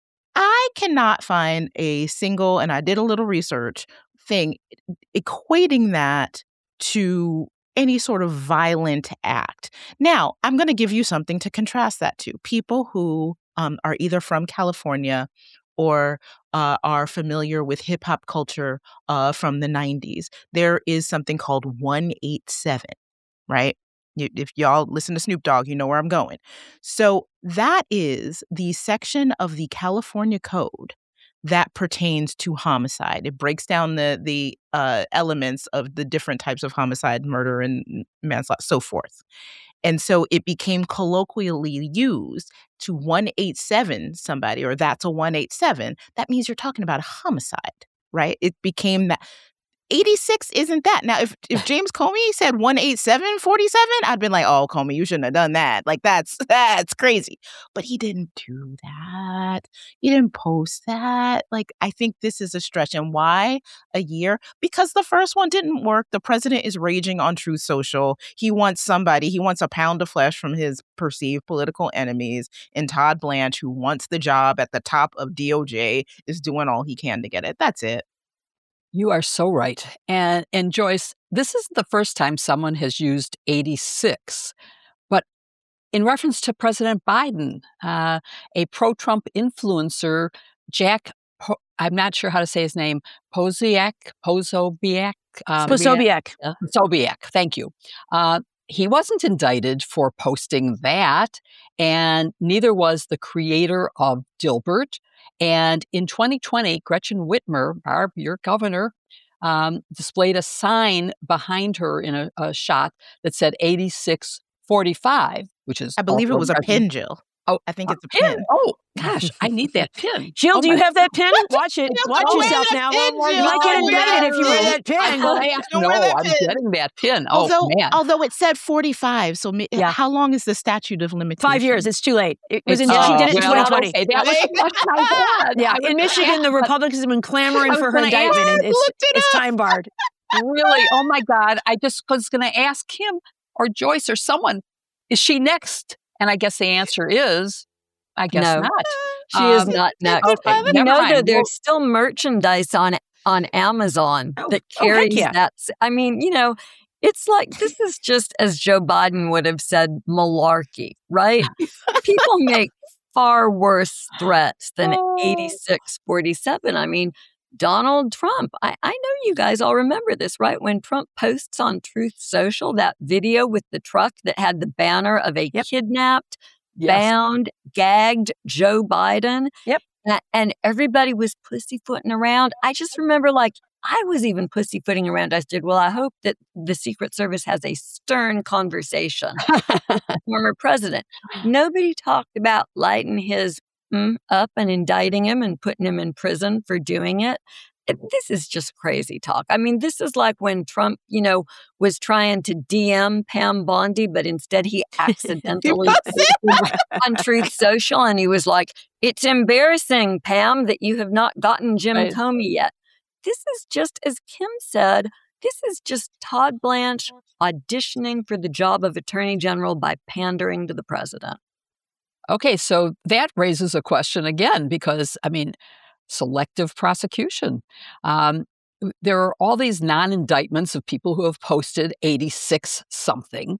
Speaker 1: I cannot find a single, and I did a little research thing equating that to any sort of violent act. Now, I'm going to give you something to contrast that to. People who um, are either from California or uh, are familiar with hip hop culture uh, from the nineties. There is something called one eighty-seven, right? You, if y'all listen to Snoop Dogg, you know where I'm going. So that is the section of the California Code that pertains to homicide. It breaks down the the uh, elements of the different types of homicide, murder, and manslaughter, so forth. And so it became colloquially used to one eighty-seven somebody, or that's a one eighty-seven. That means you're talking about a homicide, right? It became that. eighty-six isn't that. Now, if if James Comey said one eighty-seven forty-seven, I'd been like, oh, Comey, you shouldn't have done that. Like, that's that's crazy. But he didn't do that. He didn't post that. Like, I think this is a stretch. And why a year? Because the first one didn't work. The president is raging on Truth Social. He wants somebody, he wants a pound of flesh from his perceived political enemies. And Todd Blanche, who wants the job at the top of D O J, is doing all he can to get it. That's it.
Speaker 4: You are so right. And and Joyce, this isn't the first time someone has used eighty-six, but in reference to President Biden, uh, a pro-Trump influencer, Jack, po- I'm not sure how to say his name, Posiak, Posobiec? Um,
Speaker 2: Posobiec.
Speaker 4: Posobiec, thank you. Uh, he wasn't indicted for posting that, and neither was the creator of Dilbert. And in twenty twenty, Gretchen Whitmer, Barb, your governor, um, displayed a sign behind her in a, a shot that said eighty-six forty-five, which is
Speaker 1: I believe it
Speaker 4: also
Speaker 1: was a
Speaker 4: Gretchen-
Speaker 1: pin, Jill.
Speaker 4: Oh,
Speaker 1: I think
Speaker 4: a
Speaker 1: it's a pin.
Speaker 4: Oh, gosh, I need that pin.
Speaker 2: Jill,
Speaker 4: Oh,
Speaker 2: do you
Speaker 4: my-
Speaker 2: have that pin? Watch it. Watch
Speaker 1: Don't wear
Speaker 2: yourself
Speaker 1: that
Speaker 2: now.
Speaker 1: pin,
Speaker 2: You
Speaker 1: Jill.
Speaker 2: might get
Speaker 1: Don't wear
Speaker 2: indicted
Speaker 1: that
Speaker 2: if you wear
Speaker 1: pin.
Speaker 2: that pin.
Speaker 4: I,
Speaker 1: Don't
Speaker 4: no,
Speaker 1: wear that
Speaker 4: I'm
Speaker 1: pin.
Speaker 4: getting that pin.
Speaker 1: Although,
Speaker 4: oh, man.
Speaker 1: although it said forty-five, so ma-
Speaker 2: Yeah.
Speaker 1: how long is the statute of limitations?
Speaker 2: Five years. It's too late. It was in,
Speaker 4: It's-
Speaker 2: she did it in
Speaker 4: well,
Speaker 2: twenty twenty.
Speaker 4: okay, that was the question I had.
Speaker 2: Yeah,
Speaker 4: I was
Speaker 2: in
Speaker 4: gonna
Speaker 2: Michigan, the
Speaker 4: ask, but
Speaker 2: Republicans have been clamoring
Speaker 4: I was
Speaker 2: for her
Speaker 4: gonna ask-
Speaker 2: indictment, and
Speaker 1: I
Speaker 2: it's,
Speaker 1: looked it
Speaker 2: it's
Speaker 1: up.
Speaker 2: time barred.
Speaker 4: Really? Oh, my God. I just was going to ask him or Joyce or someone, is she next? And I guess the answer is, I guess
Speaker 3: No.
Speaker 4: not.
Speaker 3: She is
Speaker 4: Um,
Speaker 3: not next.
Speaker 4: okay,
Speaker 3: You
Speaker 4: never
Speaker 3: know, though,
Speaker 4: mind. We'll-
Speaker 3: there's still merchandise on on Amazon
Speaker 2: Oh,
Speaker 3: that
Speaker 2: oh, heck
Speaker 3: carries
Speaker 2: yeah.
Speaker 3: that. s- I mean, you know, it's like this is just, as Joe Biden would have said, malarkey, right? People make far worse threats than eighty-six forty-seven. I mean, Donald Trump, I, I know you guys all remember this, right? When Trump posts on Truth Social that video with the truck that had the banner of a
Speaker 2: Yep.
Speaker 3: kidnapped,
Speaker 4: Yes.
Speaker 3: bound, gagged Joe Biden.
Speaker 2: Yep.
Speaker 3: a- And everybody was pussyfooting around. I just remember, like, I was even pussyfooting around. I said, well, I hope that the Secret Service has a stern conversation with the former president. Nobody talked about lighting his mm, up and indicting him and putting him in prison for doing it. It- This is just crazy talk. I mean, this is like when Trump, you know, was trying to D M Pam Bondi, but instead he accidentally posted on Truth Social, and he was like, "It's embarrassing, Pam, that you have not gotten Jim
Speaker 4: Right.
Speaker 3: Comey yet." This is just, as Kim said, this is just Todd Blanche auditioning for the job of Attorney General by pandering to the president.
Speaker 4: Okay, so that raises a question again, because, I mean, selective prosecution. Um, there are all these non-indictments of people who have posted eighty-six something.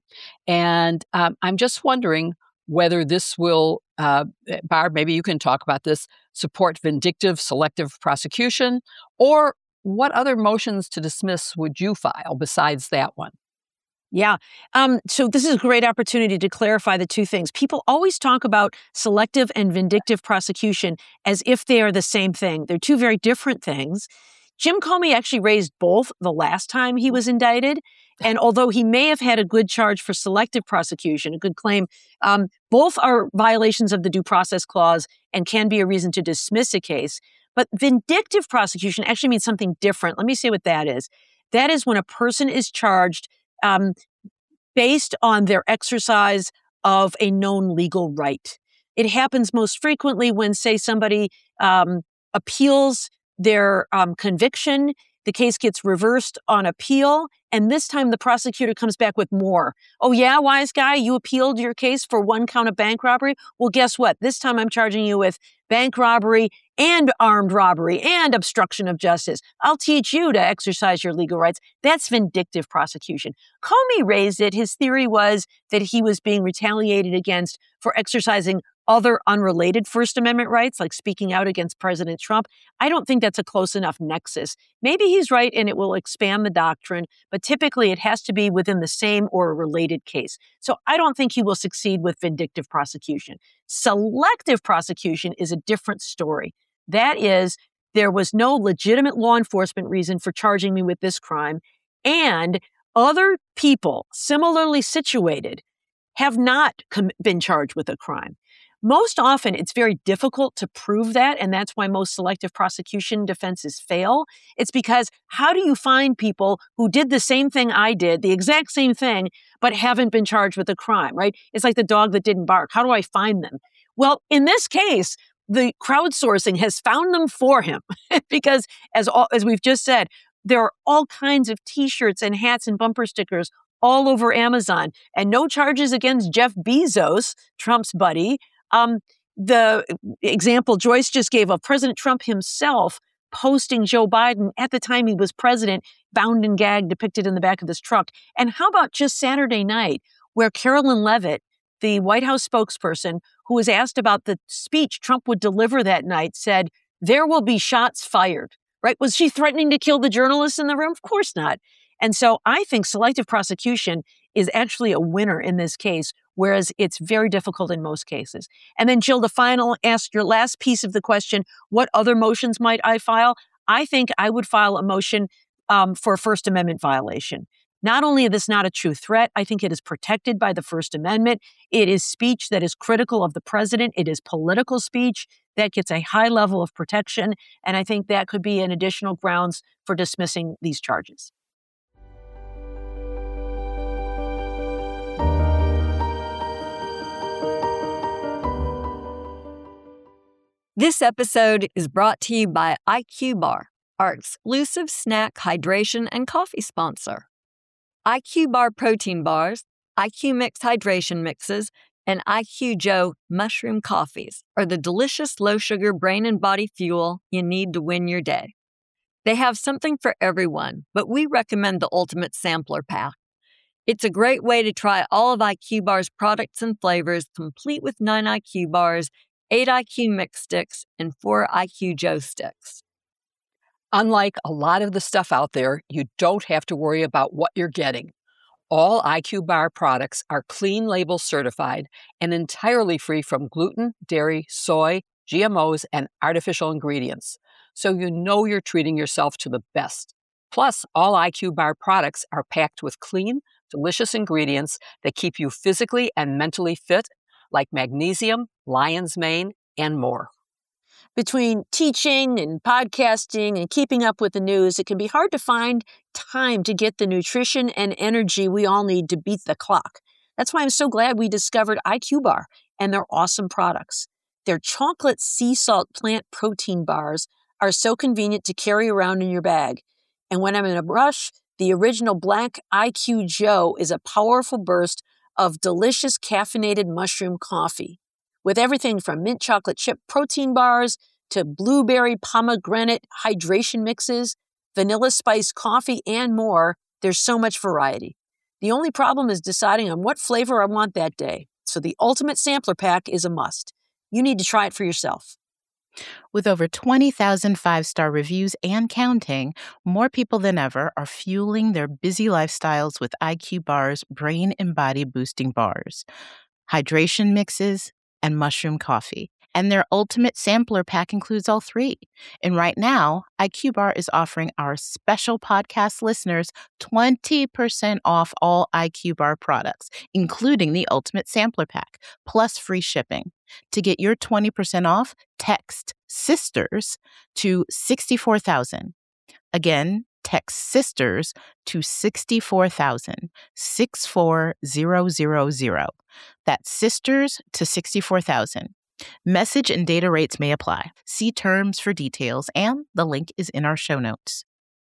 Speaker 4: And um, I'm just wondering whether this will, uh, Barb, maybe you can talk about this, support vindictive selective prosecution, or what other motions to dismiss would you file besides that one?
Speaker 2: Yeah. Um, so this is a great opportunity to clarify the two things. People always talk about selective and vindictive prosecution as if they are the same thing. They're two very different things. Jim Comey actually raised both the last time he was indicted. And although he may have had a good charge for selective prosecution, a good claim, um, both are violations of the Due Process Clause and can be a reason to dismiss a case. But vindictive prosecution actually means something different. Let me say what that is. That is when a person is charged um, based on their exercise of a known legal right. It happens most frequently when, say, somebody um, appeals their um, conviction, the case gets reversed on appeal, and this time the prosecutor comes back with more. Oh yeah, wise guy, you appealed your case for one count of bank robbery? Well, guess what? This time I'm charging you with bank robbery and armed robbery and obstruction of justice. I'll teach you to exercise your legal rights. That's vindictive prosecution. Comey raised it. His theory was that he was being retaliated against for exercising other unrelated First Amendment rights, like speaking out against President Trump. I don't think that's a close enough nexus. Maybe he's right and it will expand the doctrine, but typically it has to be within the same or a related case. So I don't think he will succeed with vindictive prosecution. Selective prosecution is a different story. That is, there was no legitimate law enforcement reason for charging me with this crime, and other people similarly situated have not com- been charged with a crime. Most often, it's very difficult to prove that, and that's why most selective prosecution defenses fail. It's because how do you find people who did the same thing I did, the exact same thing, but haven't been charged with a crime, right? It's like the dog that didn't bark. How do I find them? Well, in this case, the crowdsourcing has found them for him because, as all, as we've just said, there are all kinds of T-shirts and hats and bumper stickers all over Amazon, and no charges against Jeff Bezos, Trump's buddy. Um, the example Joyce just gave of President Trump himself posting Joe Biden at the time he was president, bound and gagged, depicted in the back of this truck. And how about just Saturday night, where Carolyn Levitt, the White House spokesperson, who was asked about the speech Trump would deliver that night, said, "There will be shots fired." Right? Was she threatening to kill the journalists in the room? Of course not. And so I think selective prosecution is actually a winner in this case, whereas it's very difficult in most cases. And then, Jill, the final, ask your last piece of the question, what other motions might I file? I think I would file a motion um, for a First Amendment violation. Not only is this not a true threat, I think it is protected by the First Amendment. It is speech that is critical of the president. It is political speech that gets a high level of protection. And I think that could be an additional grounds for dismissing these charges.
Speaker 3: This episode is brought to you by I Q Bar, our exclusive snack, hydration, and coffee sponsor. I Q Bar protein bars, I Q Mix hydration mixes, and I Q Joe mushroom coffees are the delicious low-sugar brain and body fuel you need to win your day. They have something for everyone, but we recommend the Ultimate Sampler Pack. It's a great way to try all of I Q Bar's products and flavors, complete with nine I Q bars, eight I Q mix sticks, and four I Q Joe sticks.
Speaker 4: Unlike a lot of the stuff out there, you don't have to worry about what you're getting. All I Q Bar products are clean label certified and entirely free from gluten, dairy, soy, G M Os, and artificial ingredients, so you know you're treating yourself to the best. Plus, all I Q Bar products are packed with clean, delicious ingredients that keep you physically and mentally fit, like magnesium, lion's mane, and more.
Speaker 2: Between teaching and podcasting and keeping up with the news, it can be hard to find time to get the nutrition and energy we all need to beat the clock. That's why I'm so glad we discovered I Q Bar and their awesome products. Their chocolate sea salt plant protein bars are so convenient to carry around in your bag. And when I'm in a rush, the original Black I Q Joe is a powerful burst of delicious caffeinated mushroom coffee. With everything from mint chocolate chip protein bars to blueberry pomegranate hydration mixes, vanilla spice coffee, and more, there's so much variety. The only problem is deciding on what flavor I want that day. So the Ultimate Sampler Pack is a must. You need to try it for yourself.
Speaker 1: With over twenty thousand five-star reviews and counting, more people than ever are fueling their busy lifestyles with I Q Bar's brain and body boosting bars, hydration mixes, and mushroom coffee. And their Ultimate Sampler Pack includes all three. And right now, I Q Bar is offering our special podcast listeners twenty percent off all I Q Bar products, including the Ultimate Sampler Pack, plus free shipping. To get your twenty percent off, text SISTERS to sixty-four thousand. Again, text SISTERS to sixty-four thousand, six four zero zero zero. That's SISTERS to sixty-four thousand. Message and data rates may apply. See terms for details, and the link is in our show notes.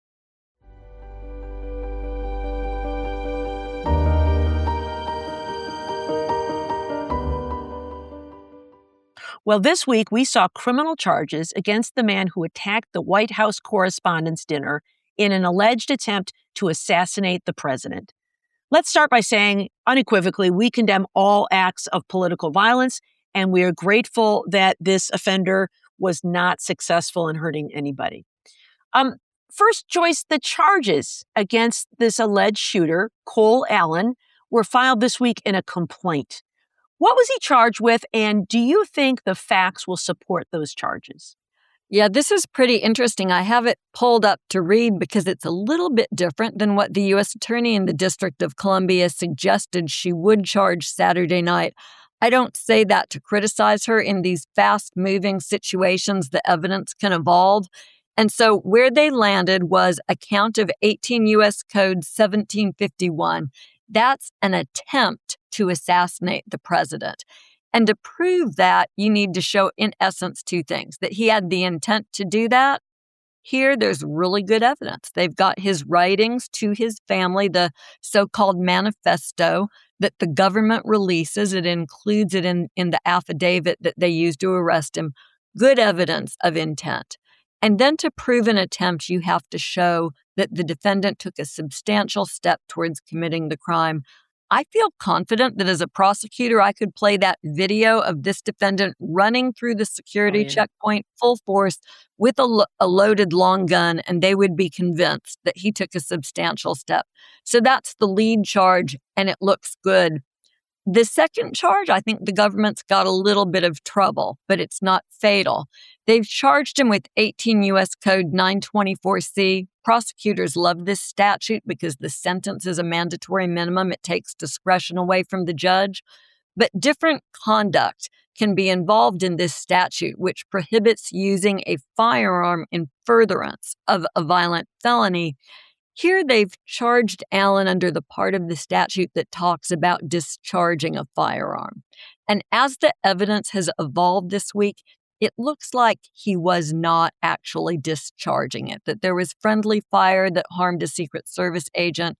Speaker 2: Well, this week we saw criminal charges against the man who attacked the White House Correspondents' Dinner in an alleged attempt to assassinate the president. Let's start by saying unequivocally, we condemn all acts of political violence, and we are grateful that this offender was not successful in hurting anybody. Um, first, Joyce, the charges against this alleged shooter, Cole Allen, were filed this week in a complaint. What was he charged with, and do you think the facts will support those charges?
Speaker 3: Yeah, this is pretty interesting. I have it pulled up to read because it's a little bit different than what the U S Attorney in the District of Columbia suggested she would charge Saturday night. I don't say that to criticize her. In these fast-moving situations, the evidence can evolve. And so where they landed was a count of eighteen U S Code seventeen fifty-one. That's an attempt to assassinate the president. And to prove that, you need to show, in essence, two things: that he had the intent to do that. Here, there's really good evidence. They've got his writings to his family, the so-called manifesto that the government releases. It includes it in, in the affidavit that they used to arrest him. Good evidence of intent. And then to prove an attempt, you have to show that the defendant took a substantial step towards committing the crime. I feel confident that as a prosecutor, I could play that video of this defendant running through the security
Speaker 2: Oh, yeah.
Speaker 3: checkpoint full force with a, lo- a loaded long gun, and they would be convinced that he took a substantial step. So that's the lead charge, and it looks good. The second charge, I think the government's got a little bit of trouble, but it's not fatal. They've charged him with eighteen U S Code nine twenty-four C. Prosecutors love this statute because the sentence is a mandatory minimum. It takes discretion away from the judge. But different conduct can be involved in this statute, which prohibits using a firearm in furtherance of a violent felony. Here, they've charged Allen under the part of the statute that talks about discharging a firearm. And as the evidence has evolved this week, it looks like he was not actually discharging it, that there was friendly fire that harmed a Secret Service agent.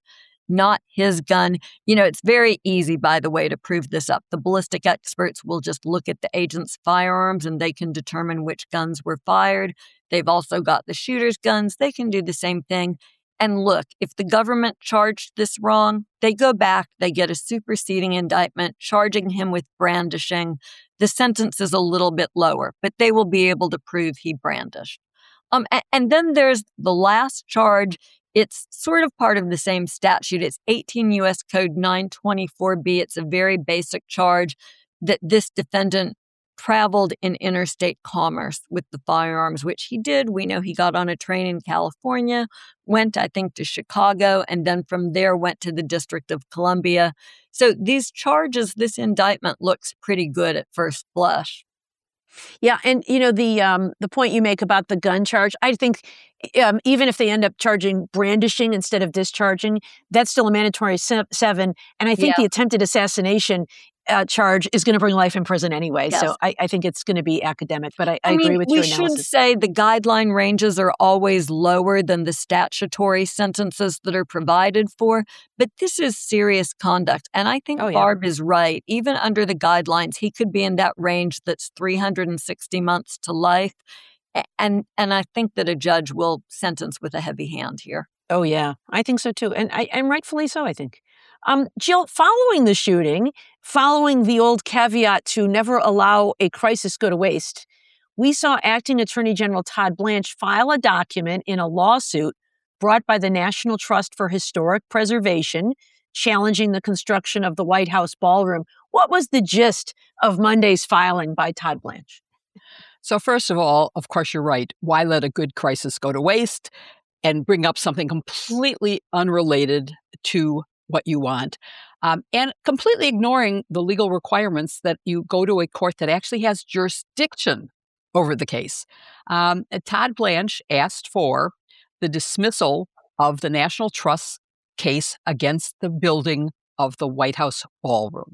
Speaker 3: not his gun. You know, it's very easy, by the way, to prove this up. The ballistic experts will just look at the agent's firearms and they can determine which guns were fired. They've also got the shooter's guns. They can do the same thing. And look, if the government charged this wrong, they go back, they get a superseding indictment charging him with brandishing. The sentence is a little bit lower, but they will be able to prove he brandished. Um, and, and then there's the last charge. It's sort of part of the same statute. It's eighteen U S Code nine twenty-four B. It's a very basic charge that this defendant traveled in interstate commerce with the firearms, which he did. We know he got on a train in California, went, I think, to Chicago, and then from there went to the District of Columbia. So these charges, this indictment looks pretty good at first blush.
Speaker 2: Yeah, and you know the um, the point you make about the gun charge, I think um, even if they end up charging brandishing instead of discharging, that's still a mandatory se- seven. And I think
Speaker 3: Yeah.
Speaker 2: the attempted assassination uh, charge is going to bring life in prison anyway.
Speaker 3: Yes.
Speaker 2: So I, I think it's going to be academic. But I, I,
Speaker 3: I mean,
Speaker 2: agree with
Speaker 3: we
Speaker 2: your
Speaker 3: should
Speaker 2: analysis.
Speaker 3: say the guideline ranges are always lower than the statutory sentences that are provided for, but this is serious conduct. And I think
Speaker 2: Oh, yeah.
Speaker 3: Barb is right. Even under the guidelines, he could be in that range that's three hundred sixty months to life. A- And and I think that a judge will sentence with a heavy hand here.
Speaker 2: Oh, yeah, I think so too. And I, and rightfully so, I think. Um, Jill, following the shooting, following the old caveat to never allow a crisis go to waste, we saw Acting Attorney General Todd Blanche file a document in a lawsuit brought by the National Trust for Historic Preservation, challenging the construction of the White House ballroom. What was the gist of Monday's filing by Todd Blanche?
Speaker 4: So first of all, of course, you're right. Why let a good crisis go to waste and bring up something completely unrelated to what you want, um, and completely ignoring the legal requirements that you go to a court that actually has jurisdiction over the case. Um, Todd Blanche asked for the dismissal of the National Trust case against the building of the White House ballroom.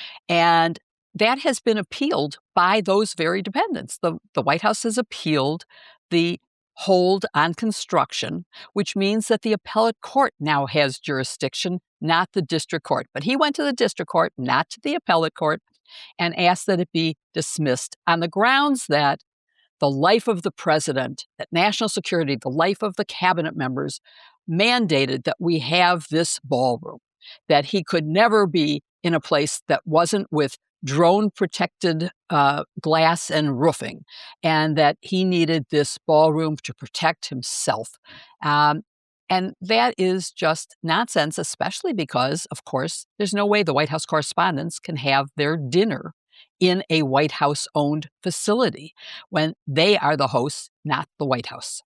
Speaker 4: And that has been appealed by those very defendants. The, the White House has appealed the hold on construction, which means that the appellate court now has jurisdiction, not the district court. But he went to the district court, not to the appellate court, and asked that it be dismissed on the grounds that the life of the president, that national security, the life of the cabinet members mandated that we have this ballroom, that he could never be in a place that wasn't with drone-protected uh, glass and roofing, and that he needed this ballroom to protect himself. Um, and that is just nonsense, especially because, of course, there's no way the White House correspondents can have their dinner in a White House-owned facility when they are the hosts, not the White House.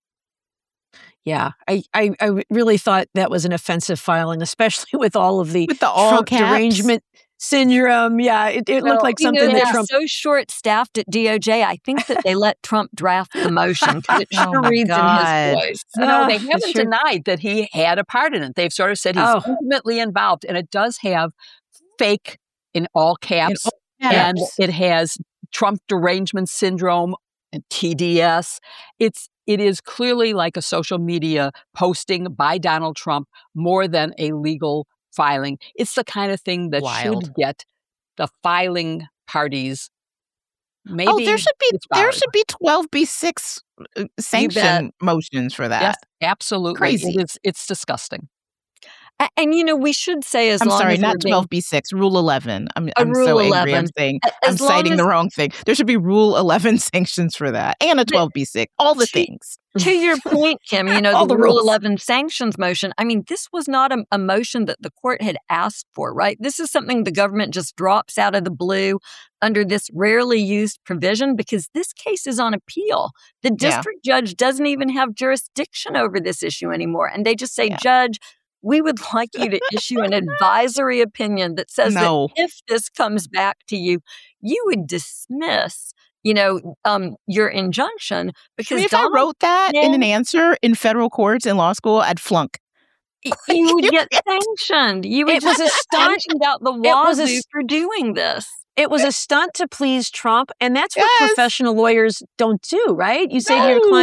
Speaker 2: Yeah, I, I, I really thought that was an offensive filing, especially with all of the,
Speaker 1: With the all
Speaker 2: Trump
Speaker 1: caps.
Speaker 2: derangement syndrome. Yeah, it, it looked like
Speaker 3: You know,
Speaker 2: something that
Speaker 3: they're
Speaker 2: Trump.
Speaker 3: so short-staffed at D O J. I think that they let Trump draft the motion because it
Speaker 1: Oh
Speaker 3: sure
Speaker 1: my
Speaker 3: reads
Speaker 1: God.
Speaker 3: in his voice.
Speaker 4: You know,
Speaker 2: Oh,
Speaker 4: they
Speaker 2: that's
Speaker 4: haven't
Speaker 2: true.
Speaker 4: denied that he had a part in it. They've sort of said he's
Speaker 2: Oh.
Speaker 4: intimately involved, and it does have fake in all caps,
Speaker 1: all
Speaker 4: and
Speaker 1: caps.
Speaker 4: it has Trump derangement syndrome and T D S. It's it is clearly like a social media posting by Donald Trump more than a legal filing. It's the kind of thing that
Speaker 1: Wild.
Speaker 4: should get the filing parties maybe
Speaker 1: Oh, there should be there
Speaker 4: disbarred.
Speaker 1: should be twelve B six uh, sanction motions for that.
Speaker 4: Yes, absolutely.
Speaker 1: Crazy.
Speaker 4: It is, it's disgusting.
Speaker 3: A- And, you know, we should say as
Speaker 1: I'm
Speaker 3: long
Speaker 1: sorry,
Speaker 3: as
Speaker 1: not
Speaker 3: we're being-
Speaker 1: twelve B six, Rule eleven. I'm,
Speaker 3: A
Speaker 1: I'm
Speaker 3: Rule
Speaker 1: so angry. I'm
Speaker 3: eleven.
Speaker 1: saying
Speaker 3: A-
Speaker 1: I'm
Speaker 3: as long
Speaker 1: citing
Speaker 3: as-
Speaker 1: the wrong thing. There should be Rule eleven sanctions for that, and a twelve B six. All the
Speaker 3: Gee.
Speaker 1: things.
Speaker 3: To your point, Kim, you know,
Speaker 2: All
Speaker 3: the,
Speaker 2: the
Speaker 3: Rule
Speaker 2: rules.
Speaker 3: eleven sanctions motion, I mean, this was not a, a motion that the court had asked for, right? This is something the government just drops out of the blue under this rarely used provision because this case is on appeal. The
Speaker 1: Yeah.
Speaker 3: district judge doesn't even have jurisdiction over this issue anymore. And they just say,
Speaker 1: Yeah.
Speaker 3: Judge, we would like you to issue an advisory opinion that says
Speaker 1: No.
Speaker 3: that if this comes back to you, you would dismiss, you know, um, your injunction
Speaker 1: I
Speaker 3: because
Speaker 1: mean, if
Speaker 3: Donald
Speaker 1: I wrote that in an
Speaker 3: Trump-
Speaker 1: answer in federal courts in law school, I'd flunk.
Speaker 3: you would get sanctioned. You would
Speaker 2: It was a
Speaker 3: just get
Speaker 2: stunt.
Speaker 3: sanctioned out the
Speaker 2: was a
Speaker 3: wazoo
Speaker 2: s-
Speaker 3: for doing this.
Speaker 2: It was a stunt to please Trump, and that's what
Speaker 1: Yes.
Speaker 2: professional lawyers don't do, right? You say to your
Speaker 1: No.
Speaker 2: client,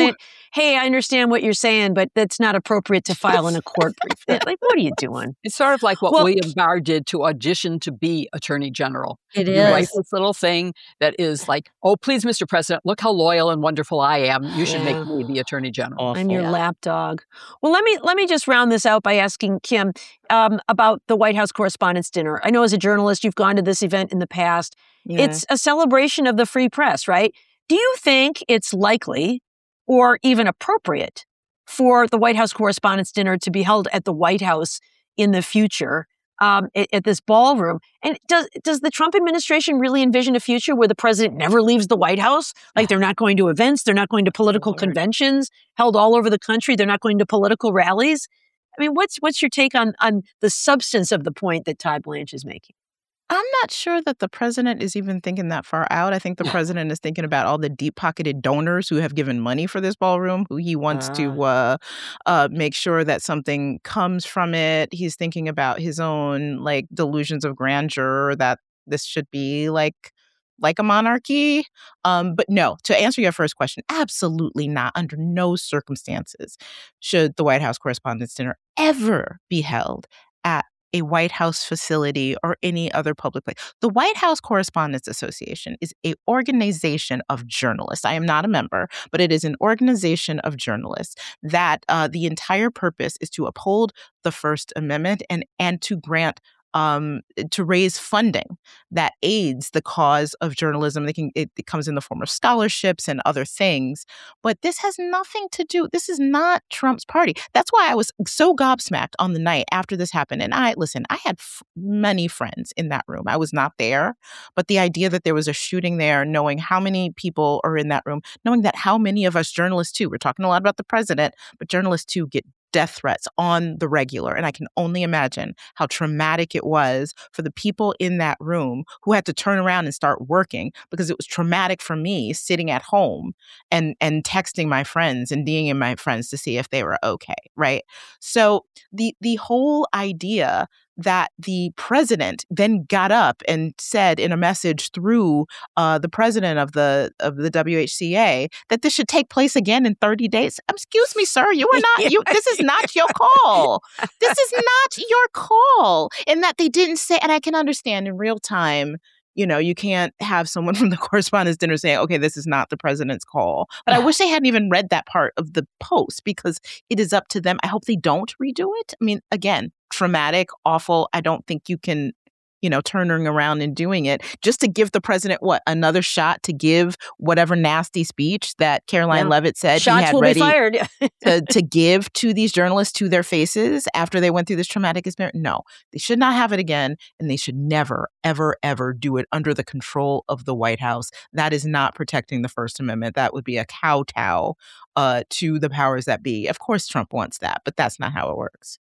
Speaker 2: hey, I understand what you're saying, but that's not appropriate to file in a court brief. Like, what are you doing?
Speaker 4: It's sort of like what
Speaker 2: Well-
Speaker 4: William Barr did to audition to be Attorney General.
Speaker 3: It
Speaker 4: You write
Speaker 3: is.
Speaker 4: this little thing that is like, oh, please, Mister President, look how loyal and wonderful I am. You should
Speaker 2: Yeah.
Speaker 4: make me the Attorney General.
Speaker 1: Awful.
Speaker 2: I'm your
Speaker 3: Yeah.
Speaker 2: lapdog. Well, let me let me just round this out by asking Kim um, about the White House Correspondents' Dinner. I know as a journalist, you've gone to this event in the past.
Speaker 1: Yeah.
Speaker 2: It's a celebration of the free press, right? Do you think it's likely or even appropriate for the White House Correspondents' Dinner to be held at the White House in the future, um, at, at this ballroom? And does does the Trump administration really envision a future where the president never leaves the White House? Like they're not going to events, they're not going to political
Speaker 1: Lord.
Speaker 2: conventions held all over the country, they're not going to political rallies? I mean, what's what's your take on on the substance of the point that Todd Blanche is making?
Speaker 1: I'm not sure that the president is even thinking that far out. I think the president is thinking about all the deep-pocketed donors who have given money for this ballroom, who he wants to uh, uh, make sure that something comes from it. He's thinking about his own like delusions of grandeur that this should be like like a monarchy. Um, but no, to answer your first question, absolutely not. Under no circumstances should the White House Correspondents' Dinner ever be held at a White House facility or any other public place. The White House Correspondents Association is an organization of journalists. I am not a member, but it is an organization of journalists that uh, the entire purpose is to uphold the First Amendment and and to grant um, to raise funding that aids the cause of journalism. They can, it, it comes in the form of scholarships and other things. But this has nothing to do, this is not Trump's party. That's why I was so gobsmacked on the night after this happened. And I, listen, I had f- many friends in that room. I was not there. But the idea that there was a shooting there, knowing how many people are in that room, knowing that how many of us journalists too, we're talking a lot about the president, but journalists too get death threats on the regular. And I can only imagine how traumatic it was for the people in that room who had to turn around and start working, because it was traumatic for me sitting at home and, and texting my friends and DMing my friends to see if they were okay, right? So the the whole idea that the president then got up and said in a message through uh, the president of the of the W H C A that this should take place again in thirty days. Um, excuse me, sir, you are not. You, this is not your call. This is not your call. And that they didn't say. And I can understand in real time. You know, you can't have someone from the Correspondents' Dinner saying, okay, this is not the president's call. But I wish they hadn't even read that part of the post, because it is up to them. I hope they don't redo it. I mean, again, traumatic, awful. I don't think you can, you know, turning around and doing it just to give the president, what, another shot to give whatever nasty speech that Caroline
Speaker 2: Yeah.
Speaker 1: Leavitt said
Speaker 2: Shots
Speaker 1: he had
Speaker 2: will
Speaker 1: ready
Speaker 2: be fired.
Speaker 1: to, to give to these journalists to their faces after they went through this traumatic experience. No, they should not have it again. And they should never, ever, ever do it under the control of the White House. That is not protecting the First Amendment. That would be a kowtow uh, to the powers that be. Of course, Trump wants that, but that's not how it works.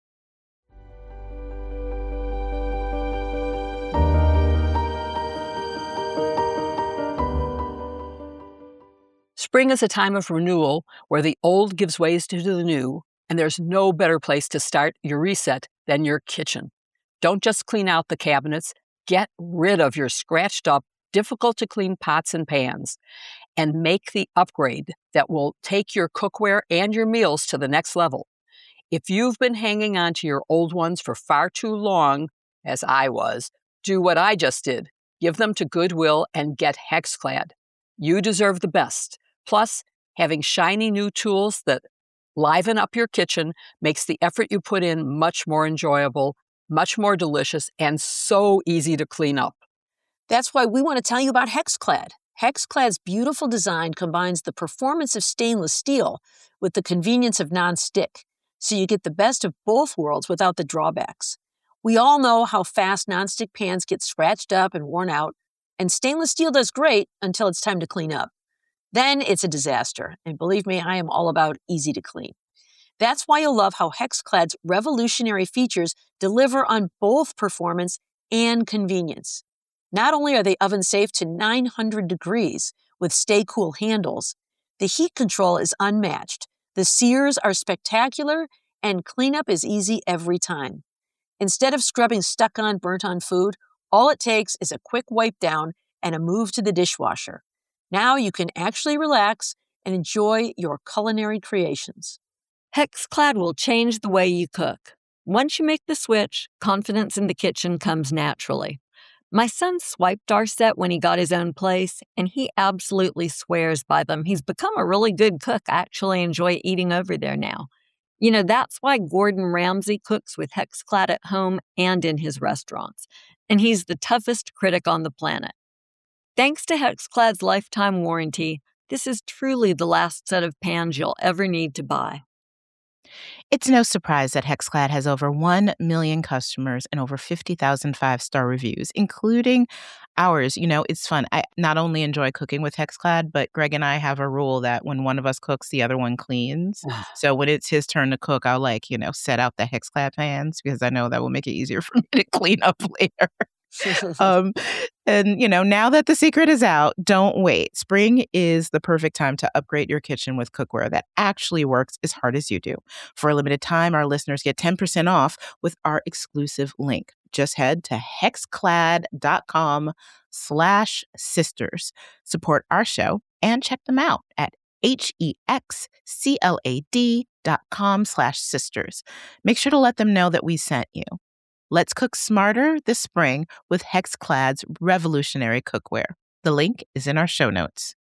Speaker 4: Spring is a time of renewal where the old gives ways to the new, and there's no better place to start your reset than your kitchen. Don't just clean out the cabinets, get rid of your scratched up, difficult to clean pots and pans, and make the upgrade that will take your cookware and your meals to the next level. If you've been hanging on to your old ones for far too long, as I was, do what I just did. Give them to Goodwill and get HexClad. You deserve the best. Plus, having shiny new tools that liven up your kitchen makes the effort you put in much more enjoyable, much more delicious, and so easy to clean up.
Speaker 2: That's why we want to tell you about HexClad. HexClad's beautiful design combines the performance of stainless steel with the convenience of nonstick, so you get the best of both worlds without the drawbacks. We all know how fast nonstick pans get scratched up and worn out, and stainless steel does great until it's time to clean up. Then it's a disaster, and believe me, I am all about easy to clean. That's why you'll love how HexClad's revolutionary features deliver on both performance and convenience. Not only are they oven safe to nine hundred degrees with stay cool handles, the heat control is unmatched, the sears are spectacular, and cleanup is easy every time. Instead of scrubbing stuck-on, burnt-on food, all it takes is a quick wipe down and a move to the dishwasher. Now you can actually relax and enjoy your culinary creations.
Speaker 3: Hexclad will change the way you cook. Once you make the switch, confidence in the kitchen comes naturally. My son swiped our set when he got his own place, and he absolutely swears by them. He's become a really good cook. I actually enjoy eating over there now. You know, that's why Gordon Ramsay cooks with Hexclad at home and in his restaurants. And he's the toughest critic on the planet. Thanks to Hexclad's lifetime warranty, this is truly the last set of pans you'll ever need to buy.
Speaker 1: It's no surprise that Hexclad has over one million customers and over fifty thousand five-star reviews, including ours. You know, it's fun. I not only enjoy cooking with Hexclad, but Greg and I have a rule that when one of us cooks, the other one cleans. So when it's his turn to cook, I'll like, you know, set out the Hexclad pans because I know that will make it easier for me to clean up later. um, and, you know, now that the secret is out, don't wait. Spring is the perfect time to upgrade your kitchen with cookware that actually works as hard as you do. For a limited time, our listeners get ten percent off with our exclusive link. Just head to hexclad.com slash sisters. Support our show and check them out at H-E-X-C-L-A-D dot com slash sisters. Make sure to let them know that we sent you. Let's cook smarter this spring with Hexclad's revolutionary cookware. The link is in our show notes.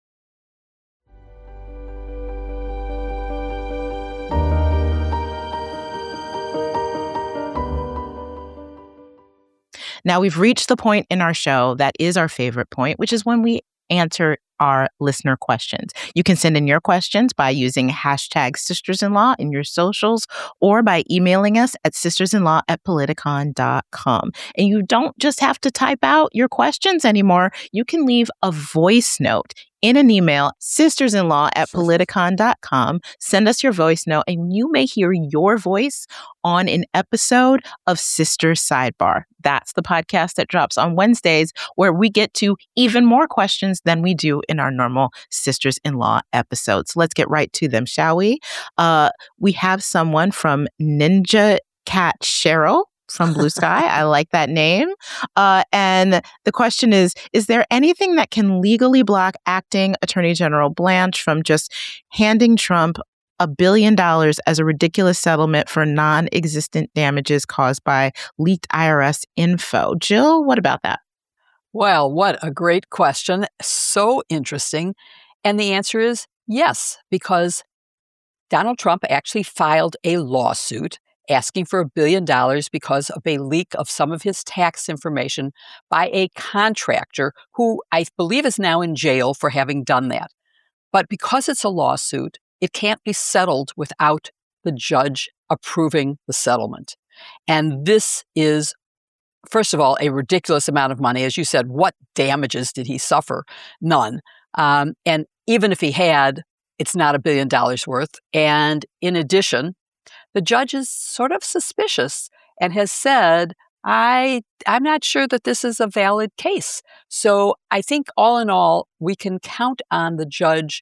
Speaker 1: Now, we've reached the point in our show that is our favorite point, which is when we answer our listener questions. You can send in your questions by using hashtag sistersinlaw in your socials or by emailing us at sistersinlaw at politicon dot com. And you don't just have to type out your questions anymore. You can leave a voice note in an email, sistersinlaw at politicon dot com. Send us your voice note and you may hear your voice on an episode of Sister Sidebar. That's the podcast that drops on Wednesdays where we get to even more questions than we do in our normal Sisters-in-Law episodes. Let's get right to them, shall we? Uh, we have someone from Ninja Cat Cheryl from Blue Sky. I like that name. Uh, and the question is, is there anything that can legally block acting Attorney General Blanche from just handing Trump a billion dollars as a ridiculous settlement for non-existent damages caused by leaked I R S info? Jill, what about that?
Speaker 4: Well, what a great question. So interesting. And the answer is yes, because Donald Trump actually filed a lawsuit asking for a billion dollars because of a leak of some of his tax information by a contractor who I believe is now in jail for having done that. But because it's a lawsuit, it can't be settled without the judge approving the settlement. And this is, first of all, a ridiculous amount of money. As you said, what damages did he suffer? None. Um, and even if he had, it's not a billion dollars worth. And in addition, the judge is sort of suspicious and has said, I, I'm not sure that this is a valid case. So I think all in all, we can count on the judge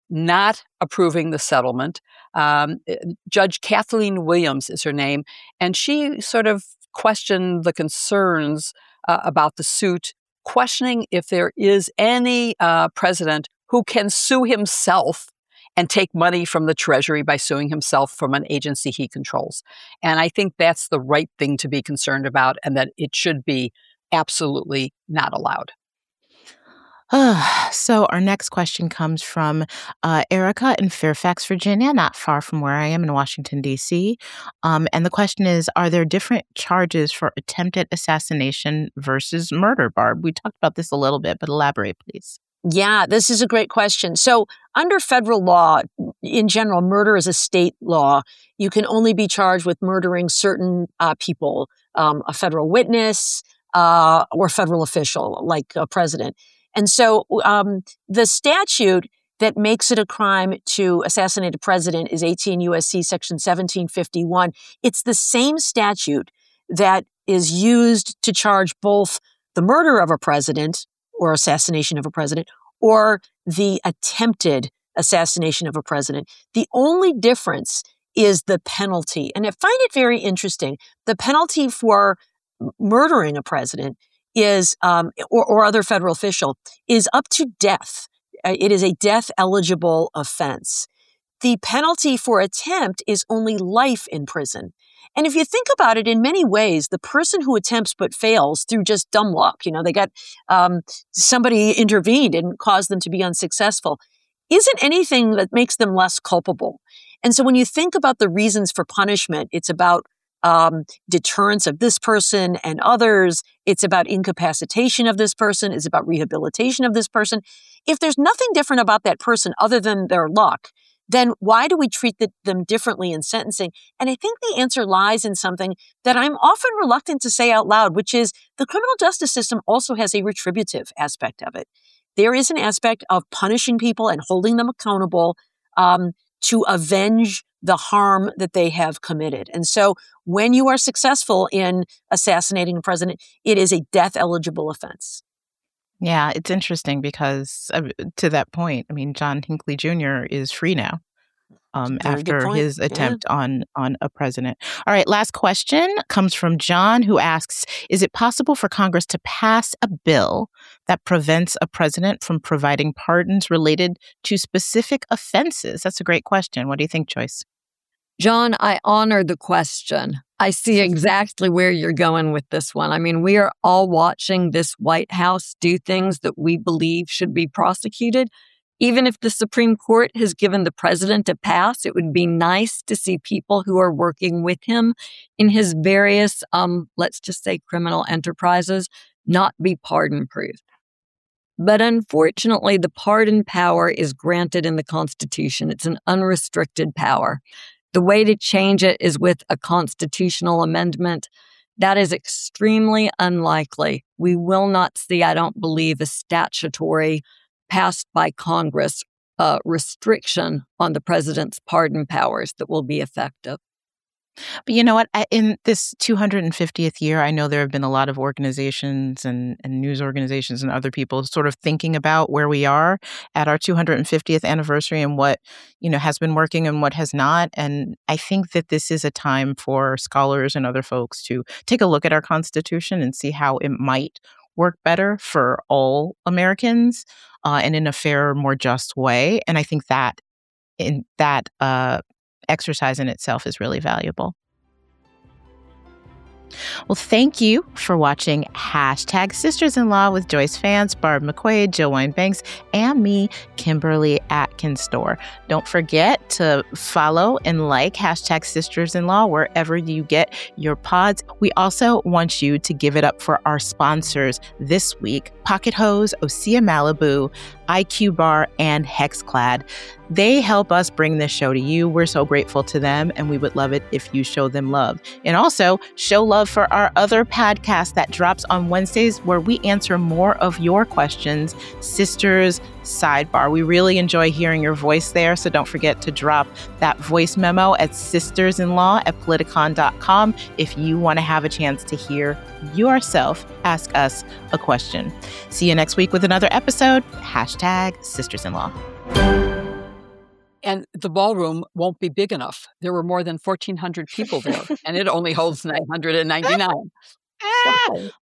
Speaker 4: not approving the settlement. Um, Judge Kathleen Williams is her name, and she sort of questioned the concerns uh, about the suit, questioning if there is any uh, president who can sue himself and take money from the Treasury by suing himself from an agency he controls. And I think that's the right thing to be concerned about, and that it should be absolutely not allowed.
Speaker 1: So our next question comes from uh, Erica in Fairfax, Virginia, not far from where I am in Washington, D C. Um, and the question is, are there different charges for attempted assassination versus murder, Barb? We talked about this a little bit, but elaborate, please.
Speaker 2: Yeah, this is a great question. So under federal law, in general, murder is a state law. You can only be charged with murdering certain uh, people, um, a federal witness uh, or federal official like a president. And so um, the statute that makes it a crime to assassinate a president is eighteen U S C section seventeen fifty-one. It's the same statute that is used to charge both the murder of a president or assassination of a president or the attempted assassination of a president. The only difference is the penalty. And I find it very interesting. The penalty for murdering a president is, um, or, or other federal official, is up to death. uh, it is a death-eligible offense. The penalty for attempt is only life in prison. And if you think about it, in many ways, the person who attempts but fails through just dumb luck, you know, they got um, somebody intervened and caused them to be unsuccessful, isn't anything that makes them less culpable. And so when you think about the reasons for punishment, it's about um, deterrence of this person and others. It's about incapacitation of this person. It's about rehabilitation of this person. If there's nothing different about that person other than their luck, then why do we treat the, them differently in sentencing? And I think the answer lies in something that I'm often reluctant to say out loud, which is the criminal justice system also has a retributive aspect of it. There is an aspect of punishing people and holding them accountable um, to avenge the harm that they have committed. And so when you are successful in assassinating a president, it is a death-eligible offense.
Speaker 1: Yeah, it's interesting because uh, to that point, I mean, John Hinckley Junior is free now um, after his attempt yeah. on on a president. All right, last question comes from John, who asks, is it possible for Congress to pass a bill that prevents a president from providing pardons related to specific offenses? That's a great question. What do you think, Joyce?
Speaker 3: John, I honor the question. I see exactly where you're going with this one. I mean, we are all watching this White House do things that we believe should be prosecuted. Even if the Supreme Court has given the president a pass, it would be nice to see people who are working with him in his various, um, let's just say, criminal enterprises not be pardon-proof. But unfortunately, the pardon power is granted in the Constitution. It's an unrestricted power. The way to change it is with a constitutional amendment. That is extremely unlikely. We will not see, I don't believe, a statutory passed by Congress uh, restriction on the president's pardon powers that will be effective.
Speaker 1: But you know what? I, in this two hundred fiftieth year, I know there have been a lot of organizations and, and news organizations and other people sort of thinking about where we are at our two hundred fiftieth anniversary and what, you know, has been working and what has not. And I think that this is a time for scholars and other folks to take a look at our Constitution and see how it might work better for all Americans uh, and in a fairer, more just way. And I think that in that uh, exercise in itself is really valuable. Well, thank you for watching Hashtag Sisters-in-Law with Joyce Vance, Barb McQuade, Jill Wine-Banks, and me, Kimberly Atkins Store. Don't forget to follow and like Hashtag Sisters-in-Law wherever you get your pods. We also want you to give it up for our sponsors this week, Pocket Hose, Osea Malibu, I Q Bar, and Hexclad. They help us bring this show to you. We're so grateful to them, and we would love it if you show them love. And also, show love for our other podcast that drops on Wednesdays where we answer more of your questions, Sisters Sidebar. We really enjoy hearing your voice there, so don't forget to drop that voice memo at sisters-in-law at politicon dot com if you want to have a chance to hear yourself ask us a question. See you next week with another episode. Hashtag Sisters-in-Law.
Speaker 4: And the ballroom won't be big enough. There were more than fourteen hundred people there, and it only holds nine hundred ninety-nine.
Speaker 1: Ah,